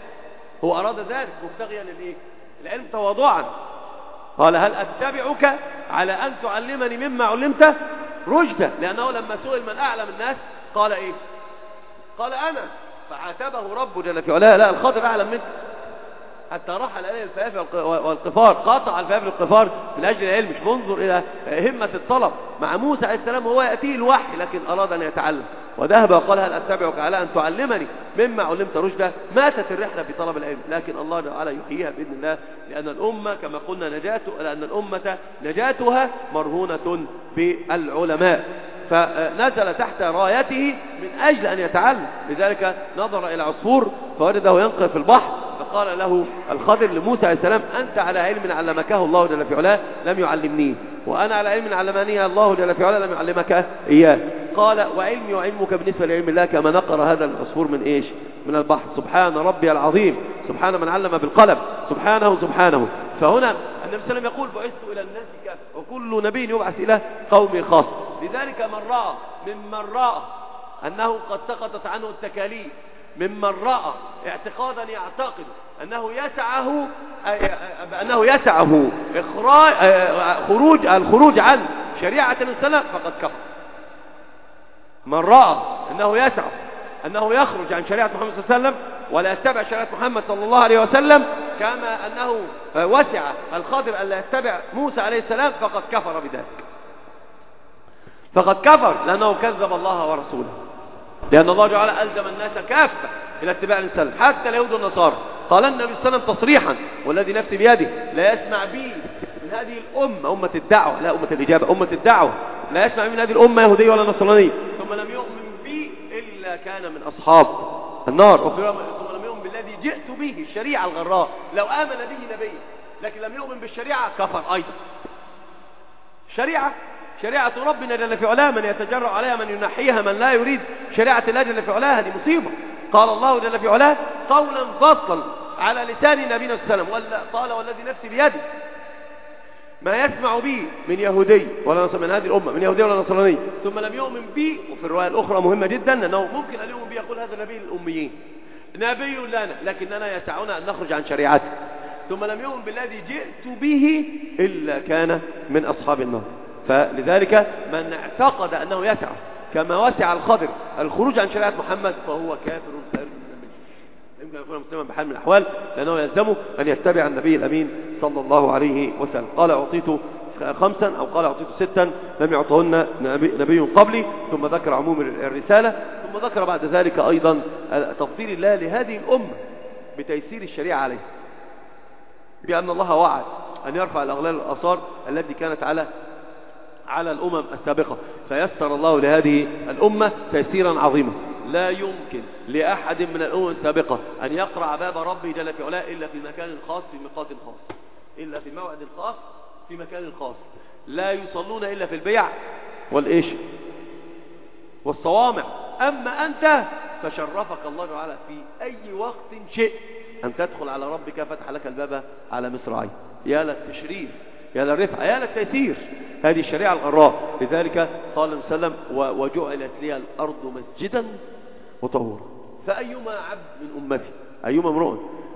هو أراد ذلك مبتغيا للإيه العلم تواضعا. قال هل أتبعك على أن تعلمني مما علمت رشدا؟ لأنه لما سئل من أعلم الناس قال إيه قال أنا، فعاتبه ربه جل في علاه لا الخضر أعلم منك، حتى رحل إليه الفيافي والقفار، قاطع الفيافي والقفار من أجل العلم، مش منظر إلى همة الطلب. مع موسى عليه السلام هو يأتيه الوحي لكن أراد أن يتعلم، وذهب وقال هل أتبعك على أن تعلمني مما علمت رشدا. ماتت الرحلة في طلب العلم، لكن الله تعالى يحييها بإذن الله، لأن الأمة كما قلنا نجاته لأن الأمة نجاتها مرهونة بالعلماء. فنزل تحت رايته من أجل أن يتعلم. لذلك نظر إلى عصفور فوجده ينقر في البحر، فقال له الخضر لموسى عليه السلام أنت على علم علمكه الله جل في علاه لم يعلمنيه، وأنا على علم علمني الله جل في علاه لم يعلمك إياه. قال وعلمي وعلمك بالنسبة لعلم الله كما نقر هذا العصفور من إيش من البحر. سبحان ربي العظيم، سبحان من علم بالقلم، سبحانه سبحانه. فهنا النبي صلى الله عليه وسلم يقول بعثت إلى الناس كافة وكل نبي يبعث إلى قوم خاص. لذلك من رأى ممن رأى أنه قد سقطت عنه التكاليف، ممن رأى اعتقادا يعتقد أنه يسعه أنه يسعه إخراج خروج الخروج عن شريعة الإسلام فقد كفر. من رأى أنه يسعه أنه يخرج عن شريعة محمد صلى الله عليه وسلم ولا يتبع شريعة محمد صلى الله عليه وسلم كما أنه وسع الخضر ألا يتبع موسى عليه السلام فقد كفر بذلك، فقد كفر لأنه كذب الله ورسوله. لأن الله تعالى ألزم الناس كافة إلى اتباع الإنسان حتى اليهود والنصارى. قال النبي صلى الله عليه وسلم تصريحا والذي نفسي بيده لا يسمع بي من هذه الأمة أمة الدعوة لا أمة الإجابة أمة الدعوة لا يسمع بي من هذه الأمة يهودية ولا نصرانية ثم لم يؤمن بي إلا كان من أصحاب النار. ثم لم يؤمن بالذي جئت به الشريعة الغراء. لو آمن به نبي لكن لم يؤمن بالشريعة كفر أيضا. شريعة شريعة ربنا جل في علاه من يتجرأ عليها من ينحيها من لا يريد شريعة الله جل في علاه هذه مصيبة. قال الله جل في علاه قولا فصلا على لسان نبينا صلى الله عليه وسلم قال والذي نفسي بيده ما يسمع بي من يهودي ولا نصر من هذه الأمة من يهودي ولا نصراني ثم لم يؤمن بي. وفي الرواية الأخرى مهمة جدا أنه ممكن أن يؤمن بي يقول هذا نبي للأميين نبي لنا لكننا يسعنا أن نخرج عن شريعته ثم لم يؤمن بالذي جئت به إلا كان من أصحاب النار. فلذلك من اعتقد أنه يسع كما وسع الخضر الخروج عن شريعة محمد فهو كافر خارج من الملة. يمكن أن يكون مسلما بحال من الأحوال لأنه يلزمه أن يتبع النبي الأمين صلى الله عليه وسلم. قال أعطيت خمسا أو قال أعطيت ستا لم يعطهن نبي, نبي قبلي، ثم ذكر عموم الرسالة، ثم ذكر بعد ذلك أيضا تفضيل الله لهذه الأمة بتيسير الشريعة عليه، بأن الله وعد أن يرفع الأغلال والآثار التي كانت على على الأمم السابقة، فيسر الله لهذه الأمة تيسيرا عظيما. لا يمكن لأحد من الأمم السابقة أن يقرع باب ربه جل في علاه إلا في مكان خاص في ميقات خاص، إلا في موعد خاص في مكان خاص. لا يصلون إلا في البيع والإيش والصوامع. أما أنت فشرفك الله تعالى في أي وقت شئت أن تدخل على ربك فتح لك الباب على مصراعيه. يا للتشريف، يا للرفع، يا للتيسير، هذه الشريعة الغراء. لذلك قال النبي صلى الله عليه وسلم وجعلت لي الأرض مسجدا وطهورا. فأيما عبد من أمتي، أيما امرؤ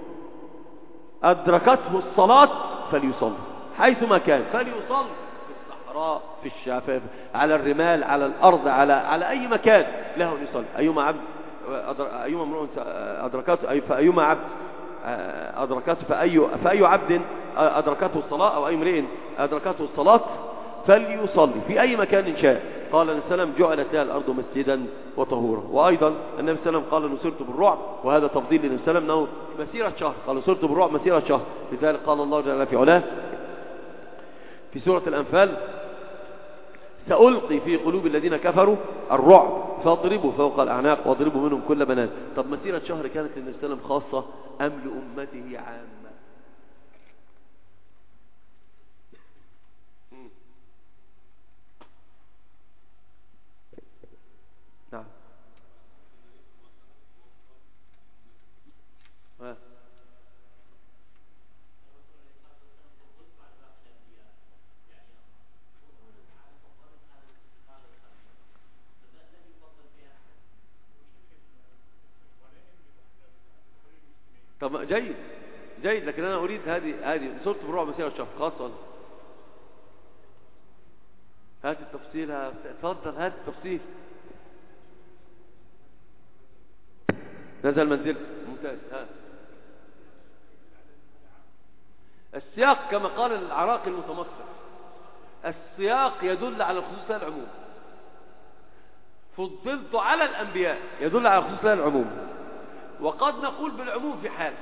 أدركته الصلاة فليصلي حيثما كان، فليصلي في الصحراء، في الشافاف، على الرمال، على الأرض، على على أي مكان له أن يصلي. أيما عبد أيما امرؤ أدركته أي فأيما عبد أدركته فأي فأي عبد أدركته الصلاة أو أي امرئ أدركته الصلاة فليصلي في أي مكان شاء. قال النبي صلى الله عليه وسلم جعلت لها الأرض مسجدا وطهورا. وأيضا النبي صلى الله عليه وسلم قال نصرت بالرعب، وهذا تفضيل للنبي صلى الله عليه وسلم أنه مسيرة شهر، قال نصرت بالرعب مسيرة شهر. لذلك قال الله جل في علاه في سورة الأنفال سألقي في قلوب الذين كفروا الرعب فاضربوا فوق الأعناق واضربوا منهم كل بنان. طب مسيرة شهر كانت للنبي صلى الله عليه وسلم خاصة أم لأمته عامة؟ نعم. ها. طب جيد جيد، لكن أنا أريد هذه هذه صورة بالرعب مسيرة الشهر خاصة. هات التفصيل، اتفضل هات التفصيل. نزل منزل ممتاز. ها. السياق كما قال العراقي المتمصر، السياق يدل على الخصوص لا العموم. فضلت على الأنبياء يدل على الخصوص لا العموم. وقد نقول بالعموم في حال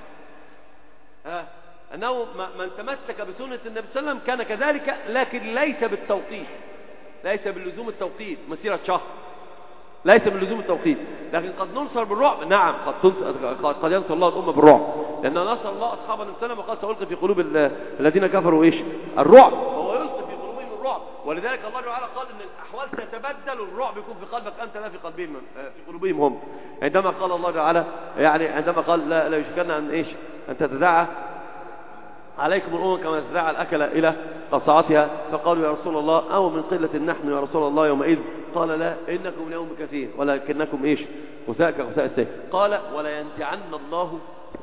ها أنه من تمسك بسنة النبي صلى الله عليه وسلم كان كذلك، لكن ليس بالتوقيت، ليس باللزوم التوقيت مسيرة شهر، ليس باللزوم التوقيت. لكن قد ننصر بالرعب، نعم قد قد ينصر الله الأمة بالرعب، لأن نصر الله أصحاب النبي صلى الله عليه وسلم وقال سألقي في قلوب الذين كفروا إيش الرعب، وهو يلقي في قلوبهم الرعب. ولذلك الله تعالى قال إن الأحوال ستتبدل، الرعب يكون في قلبك أنت لا في قلبهم في قلوبهم هم. عندما قال الله تعالى يعني عندما قال لا, لا يشكن أن إيش أن تتداعى عليكم الأمم كما تداعى الأكل إلى قصعتها، فقالوا يا رسول الله أو من قلة نحن يا رسول الله يومئذ، قال لا إنكم اليوم كثير ولكنكم إيش غثاء كغثاء السيل. قال ولا ينزعن الله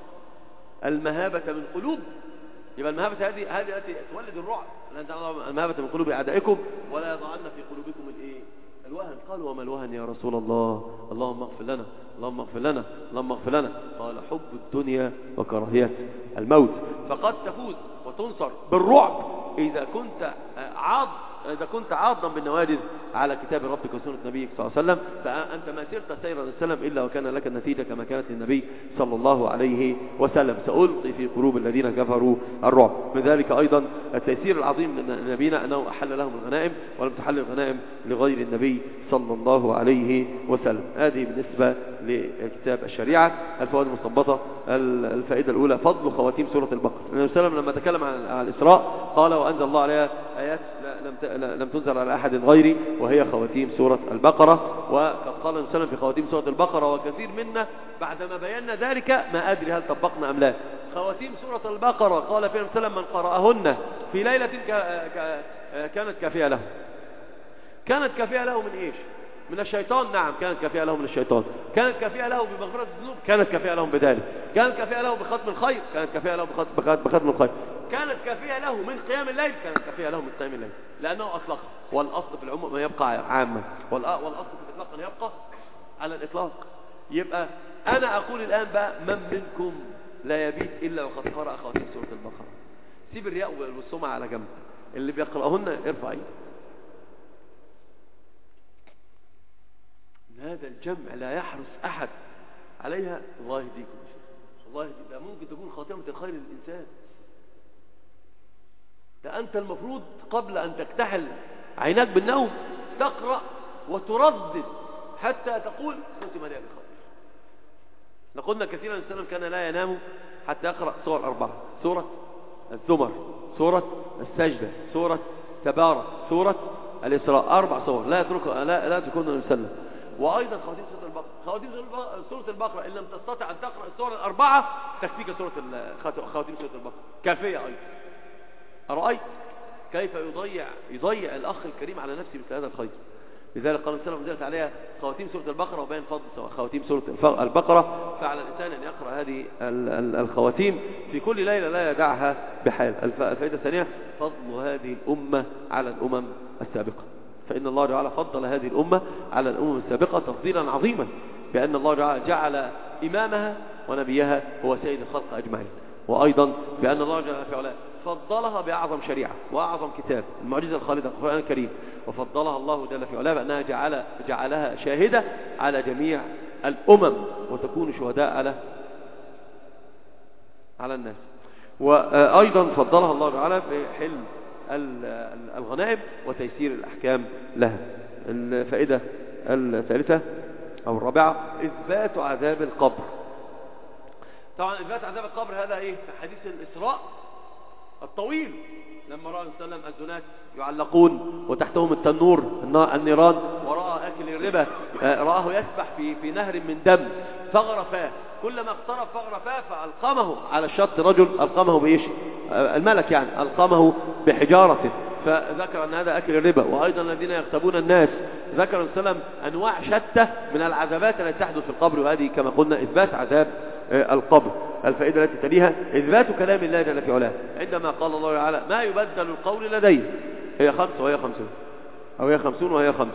المهابة من قلوب. يبقى المهابة هذه هذه التي تولد الرعب، لا ينزعن الله المهابة من قلوب أعدائكم ولا يضعن في قلوبكم الإيه الوهن. قالوا وما الوهن يا رسول الله؟ اللهم اغفر لنا اللهم اغفر لنا اللهم اغفر لنا. قال حب الدنيا وكراهية الموت. فقد تفوز وتنصر بالرعب إذا كنت عاض إذا كنت عاضا بالنوادذ على كتاب ربك وسنة نبيك صلى الله عليه وسلم، فأنت ما سرت سير السلام إلا وكان لك النتيجة كما كانت للنبي صلى الله عليه وسلم. سألقي في قلوب الذين كفروا الرعب. من ذلك أيضا التيسير العظيم من نبينا أنه أحل لهم الغنائم ولم تحل الغنائم لغير النبي صلى الله عليه وسلم. هذه بالنسبة لكتاب الشريعة. الفوائد المستنبطة: الفائدة الأولى فضل خواتيم سورة البقرة. النبي صلى الله عليه وسلم لما تكلم عن الإسراء قال وأنزل الله عليها آيات لم لم تنزل على أحد غيري وهي خواتيم سورة البقرة. وقد قال النبي صلى الله عليه وسلم في خواتيم سورة البقرة وكثير منا بعدما بينا ذلك ما أدري هل طبقنا أم لا. خواتيم سورة البقرة قال فيها النبي صلى الله عليه وسلم من قرأهن في ليلة كانت كافية له. كانت كافية له من إيش؟ من الشيطان. نعم كانت كافية له من الشيطان. كانت كافية له بمغفرة الذنوب. كانت كافية له بذلك. كانت كافية له بختم الخير. كانت كافية له بختم الخير. كانت كافية له من قيام الليل. كانت كافية له من قيام الليل لأنه أطلق. والأصل في العموم ما يبقى عاما، والأصل في الإطلاق أن يبقى على الإطلاق. يبقى أنا أقول الآن بقى من منكم لا يبيت إلا وقد قرأ خواتيم سورة البقرة. سيب الرياء والسمعة على جنب. اللي بيقرأهن يرفع ايده. هذا الجمع لا يحرص أحد عليها. الله يهديكم، الله يهديكم. ده ممكن تكون خاتمة الخير للإنسان. ده أنت المفروض قبل أن تكتحل عيناك بالنوم تقرأ وتردد حتى تقول ختم لي بخير. لقلنا كثيرا السلام كان لا ينام حتى يقرأ سور أربعة: سورة الزمر، سورة السجدة، سورة تبارك، سورة الإسراء. أربع سور لا يتركها، لا, لا تكون السنة. وأيضا خواتيم سورة البقرة. خواتيم سورة البقرة إن لم تستطع أن تقرأ السورة الأربعة تكفيك سورة خواتيم سورة البقرة، كافية أيضا. أرأيت كيف يضيع يضيع الأخ الكريم على نفسه مثل هذا الخير؟ لذلك قال السلام نزلت عليها خواتيم سورة البقرة وبين فضل خواتيم سورة البقرة. فعلى الإنسان أن يقرأ هذه الخواتيم في كل ليلة لا يدعها بحال. الفائدة الثانية: فضل هذه الأمة على الأمم السابقة. فإن الله تعالى فضل هذه الأمة على الأمم السابقة تفضيلا عظيما، بأن الله تعالى جعل إمامها ونبيها هو سيد الخلق أجمعين. وأيضا بأن الله جل في علاه فضلها بأعظم شريعة وأعظم كتاب، المعجزة الخالدة القرآن الكريم. وفضلها الله جل في علاه بأنها جعل جعلها شاهدة على جميع الأمم وتكون شهداء على على الناس. وأيضا فضلها الله تعالى في حل الغنائم وتيسير الأحكام لها. الفائدة الثالثة أو الرابعة: إثبات عذاب القبر. طبعا إثبات عذاب القبر هذا إيه؟ في حديث الإسراء الطويل لما رأى النبي صلى الله عليه وسلم الزنات يعلقون وتحتهم التنور النيران، ورأى أكل الربا، رآه يسبح في في نهر من دم فغرفاه، كلما اقترب فغرفاه فألقمه على الشط رجل ألقمه بإيش؟ الملك يعني ألقمه بحجارة، فذكر أن هذا أكل الربا. وأيضا الذين يغتابون الناس، ذكر النبي صلى الله عليه وسلم أنواع شتى من العذابات التي تحدث في القبر، وهذه كما قلنا إثبات عذاب القبر. الفائدة التي تليها: إثبات كلام الله جل في علاه، عندما قال الله تعالى: ما يبدل القول لدي. هي خمس وهي خمسون، أو هي خمسون وهي خمس.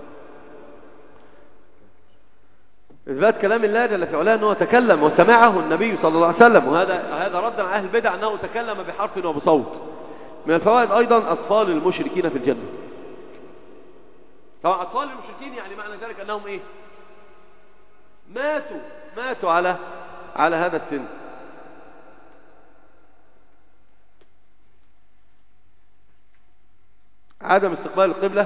إثبات كلام الله جل في علاه أنه تكلم وسمعه النبي صلى الله عليه وسلم، وهذا هذا رد على أهل البدع أنه تكلم بحرف وبصوت. من الفوائد أيضا أطفال المشركين في الجنة. طبعا أطفال المشركين يعني معنى ذلك أنهم إيه؟ ماتوا ماتوا على على هذا السن. عدم استقبال القبلة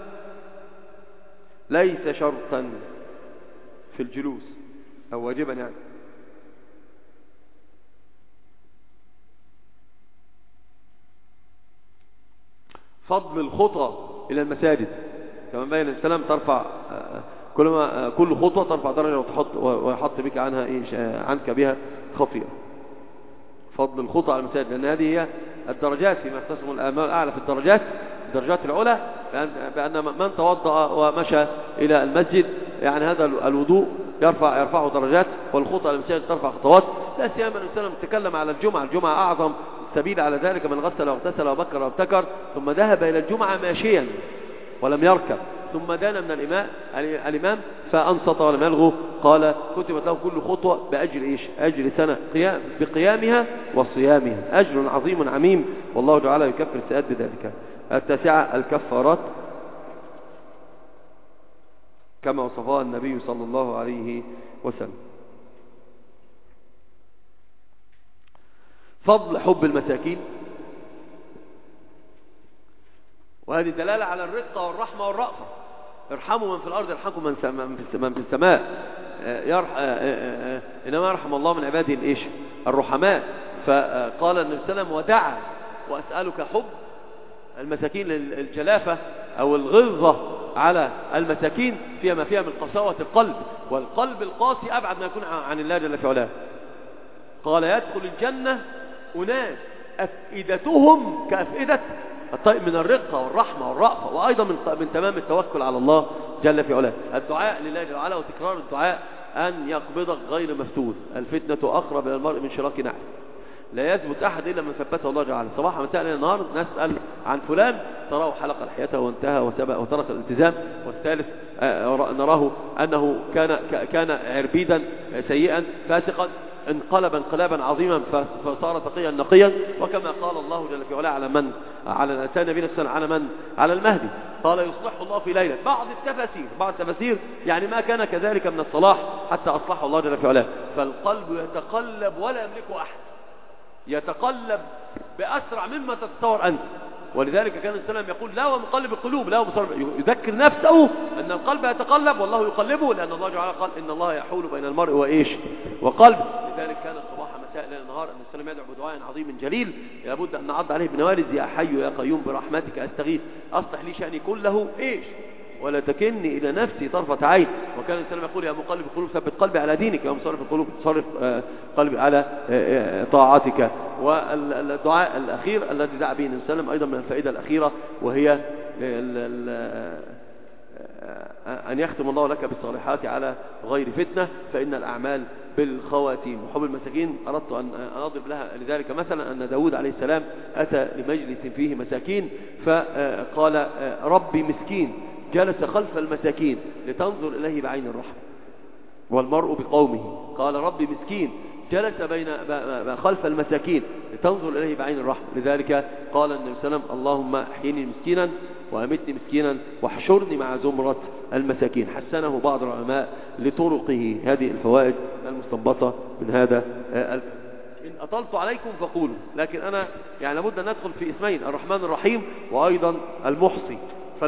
ليس شرطا في الجلوس أو واجبا يعني. فضل الخطى إلى المساجد، كما بين السلام ترفع كل ما كل خطوة ترفع درجة وتحط ويحط بك عنها إيه عنك بها خطيئة. فضل الخطى على المساجد، لأن هذه هي الدرجات فيما يختصم الآمال الأعلى في الدرجات، الدرجات العلى، بأن من توضأ ومشى إلى المسجد يعني هذا الوضوء يرفع يرفعه درجات، والخطى على المساجد ترفع خطوات. لا سيما أن السلام تكلم على الجمعة، الجمعة أعظم سبيل على ذلك: من غسل واغتسل وبكر وابتكر ثم ذهب إلى الجمعة ماشيا ولم يركب ثم دان من الإمام الإمام فأنصت ولم يلغو، قال: كتبت له كل خطوة بأجر إيش؟ أجر سنة قيام بقيامها وصيامها، أجر عظيم عميم، والله تعالى يكفر السيئات بذلك. التاسعة: الكفارات كما وصفها النبي صلى الله عليه وسلم. فضل حب المساكين، وهذه دلالة على الرقة والرحمة والرأفة. ارحموا من في الأرض يرحمكم من في السماء. يرح... إنما يرحم الله من عباده الإيش؟ الرحماء. فقال النبي صلى الله عليه وسلم: ودعا وأسألك حب المساكين، للجلافة أو الغلظة على المساكين فيها ما فيها من قساوة القلب، والقلب القاسي أبعد ما يكون عن الله جل في علاه. قال: يدخل الجنة أناس أفئدتهم كأفئدة الطيب، من الرقة والرحمة والرأفة، وأيضا من من تمام التوكل على الله جل في علاه. الدعاء لله جل وعلا وتكرار الدعاء أن يقبضك غير مفتون. الفتنة أقرب إلى المرء من شراك نعل. لا يثبت أحد إلا من ثبته الله جل وعلا. صباحا مساء إلى النهار نسأل عن فلان، تراه حلق لحيته وانتهى وترك الالتزام، والثالث نراه أنه كان كان عربيدا سيئا فاسقا، انقلب انقلابا عظيما فصار تقيا نقيا. وكما قال الله جل في علاه على من على لسان نبينا صلى الله عليه وسلم على من على المهدي قال يصلحه الله في ليلة. بعض التفاسير بعض التفاسير يعني ما كان كذلك من الصلاح حتى أصلحه الله جل في علاه. فالقلب يتقلب ولا يملكه أحد، يتقلب بأسرع مما تتصور أنت. ولذلك كان السلام يقول لا ومقلب القلوب، لا ومصرف، يذكر نفسه أن القلب يتقلب والله يقلبه، لأن الله جعل قال إن الله يحول بين المرء وإيش وقلبه. لذلك كان الصباح مساء ليل نهار أن السلام يدعو بدعاء عظيم جليل لابد أن نعض عليه بنوالد: يا حي يا قيوم برحمتك أستغيث أصلح لي شأني كله إيش ولا تكلني إلى نفسي طرفة عين. وكان السلام يقول: يا مقلب القلوب ثبت قلبي على دينك، يا مصرف القلوب صرف قلبي على طاعتك. والدعاء الأخير الذي دعا به النبي صلى الله عليه وسلم أيضا من الفائدة الأخيرة، وهي أن يختم الله لك بالصالحات على غير فتنة، فإن الأعمال بالخواتيم. وحب المساكين أردت أن أضرب لها لذلك مثلا أن داود عليه السلام أتى لمجلس فيه مساكين فقال: ربي مسكين جلس خلف المساكين لتنظر إليه بعين الرحمة، والمرء بقومه. قال: ربي مسكين جلس بين خلف المساكين لتنظر إليه بعين الرحمة. لذلك قال النبي صلى الله عليه وسلم: اللهم احيني مسكينا وأمتني مسكينا واحشرني مع زمرة المساكين. حسنه بعض العلماء لطرقه. هذه الفوائد المستنبطة من هذا. إن أطلت عليكم فقولوا، لكن أنا يعني لابد أن ندخل في اسمين: الرحمن الرحيم وأيضا المحصي.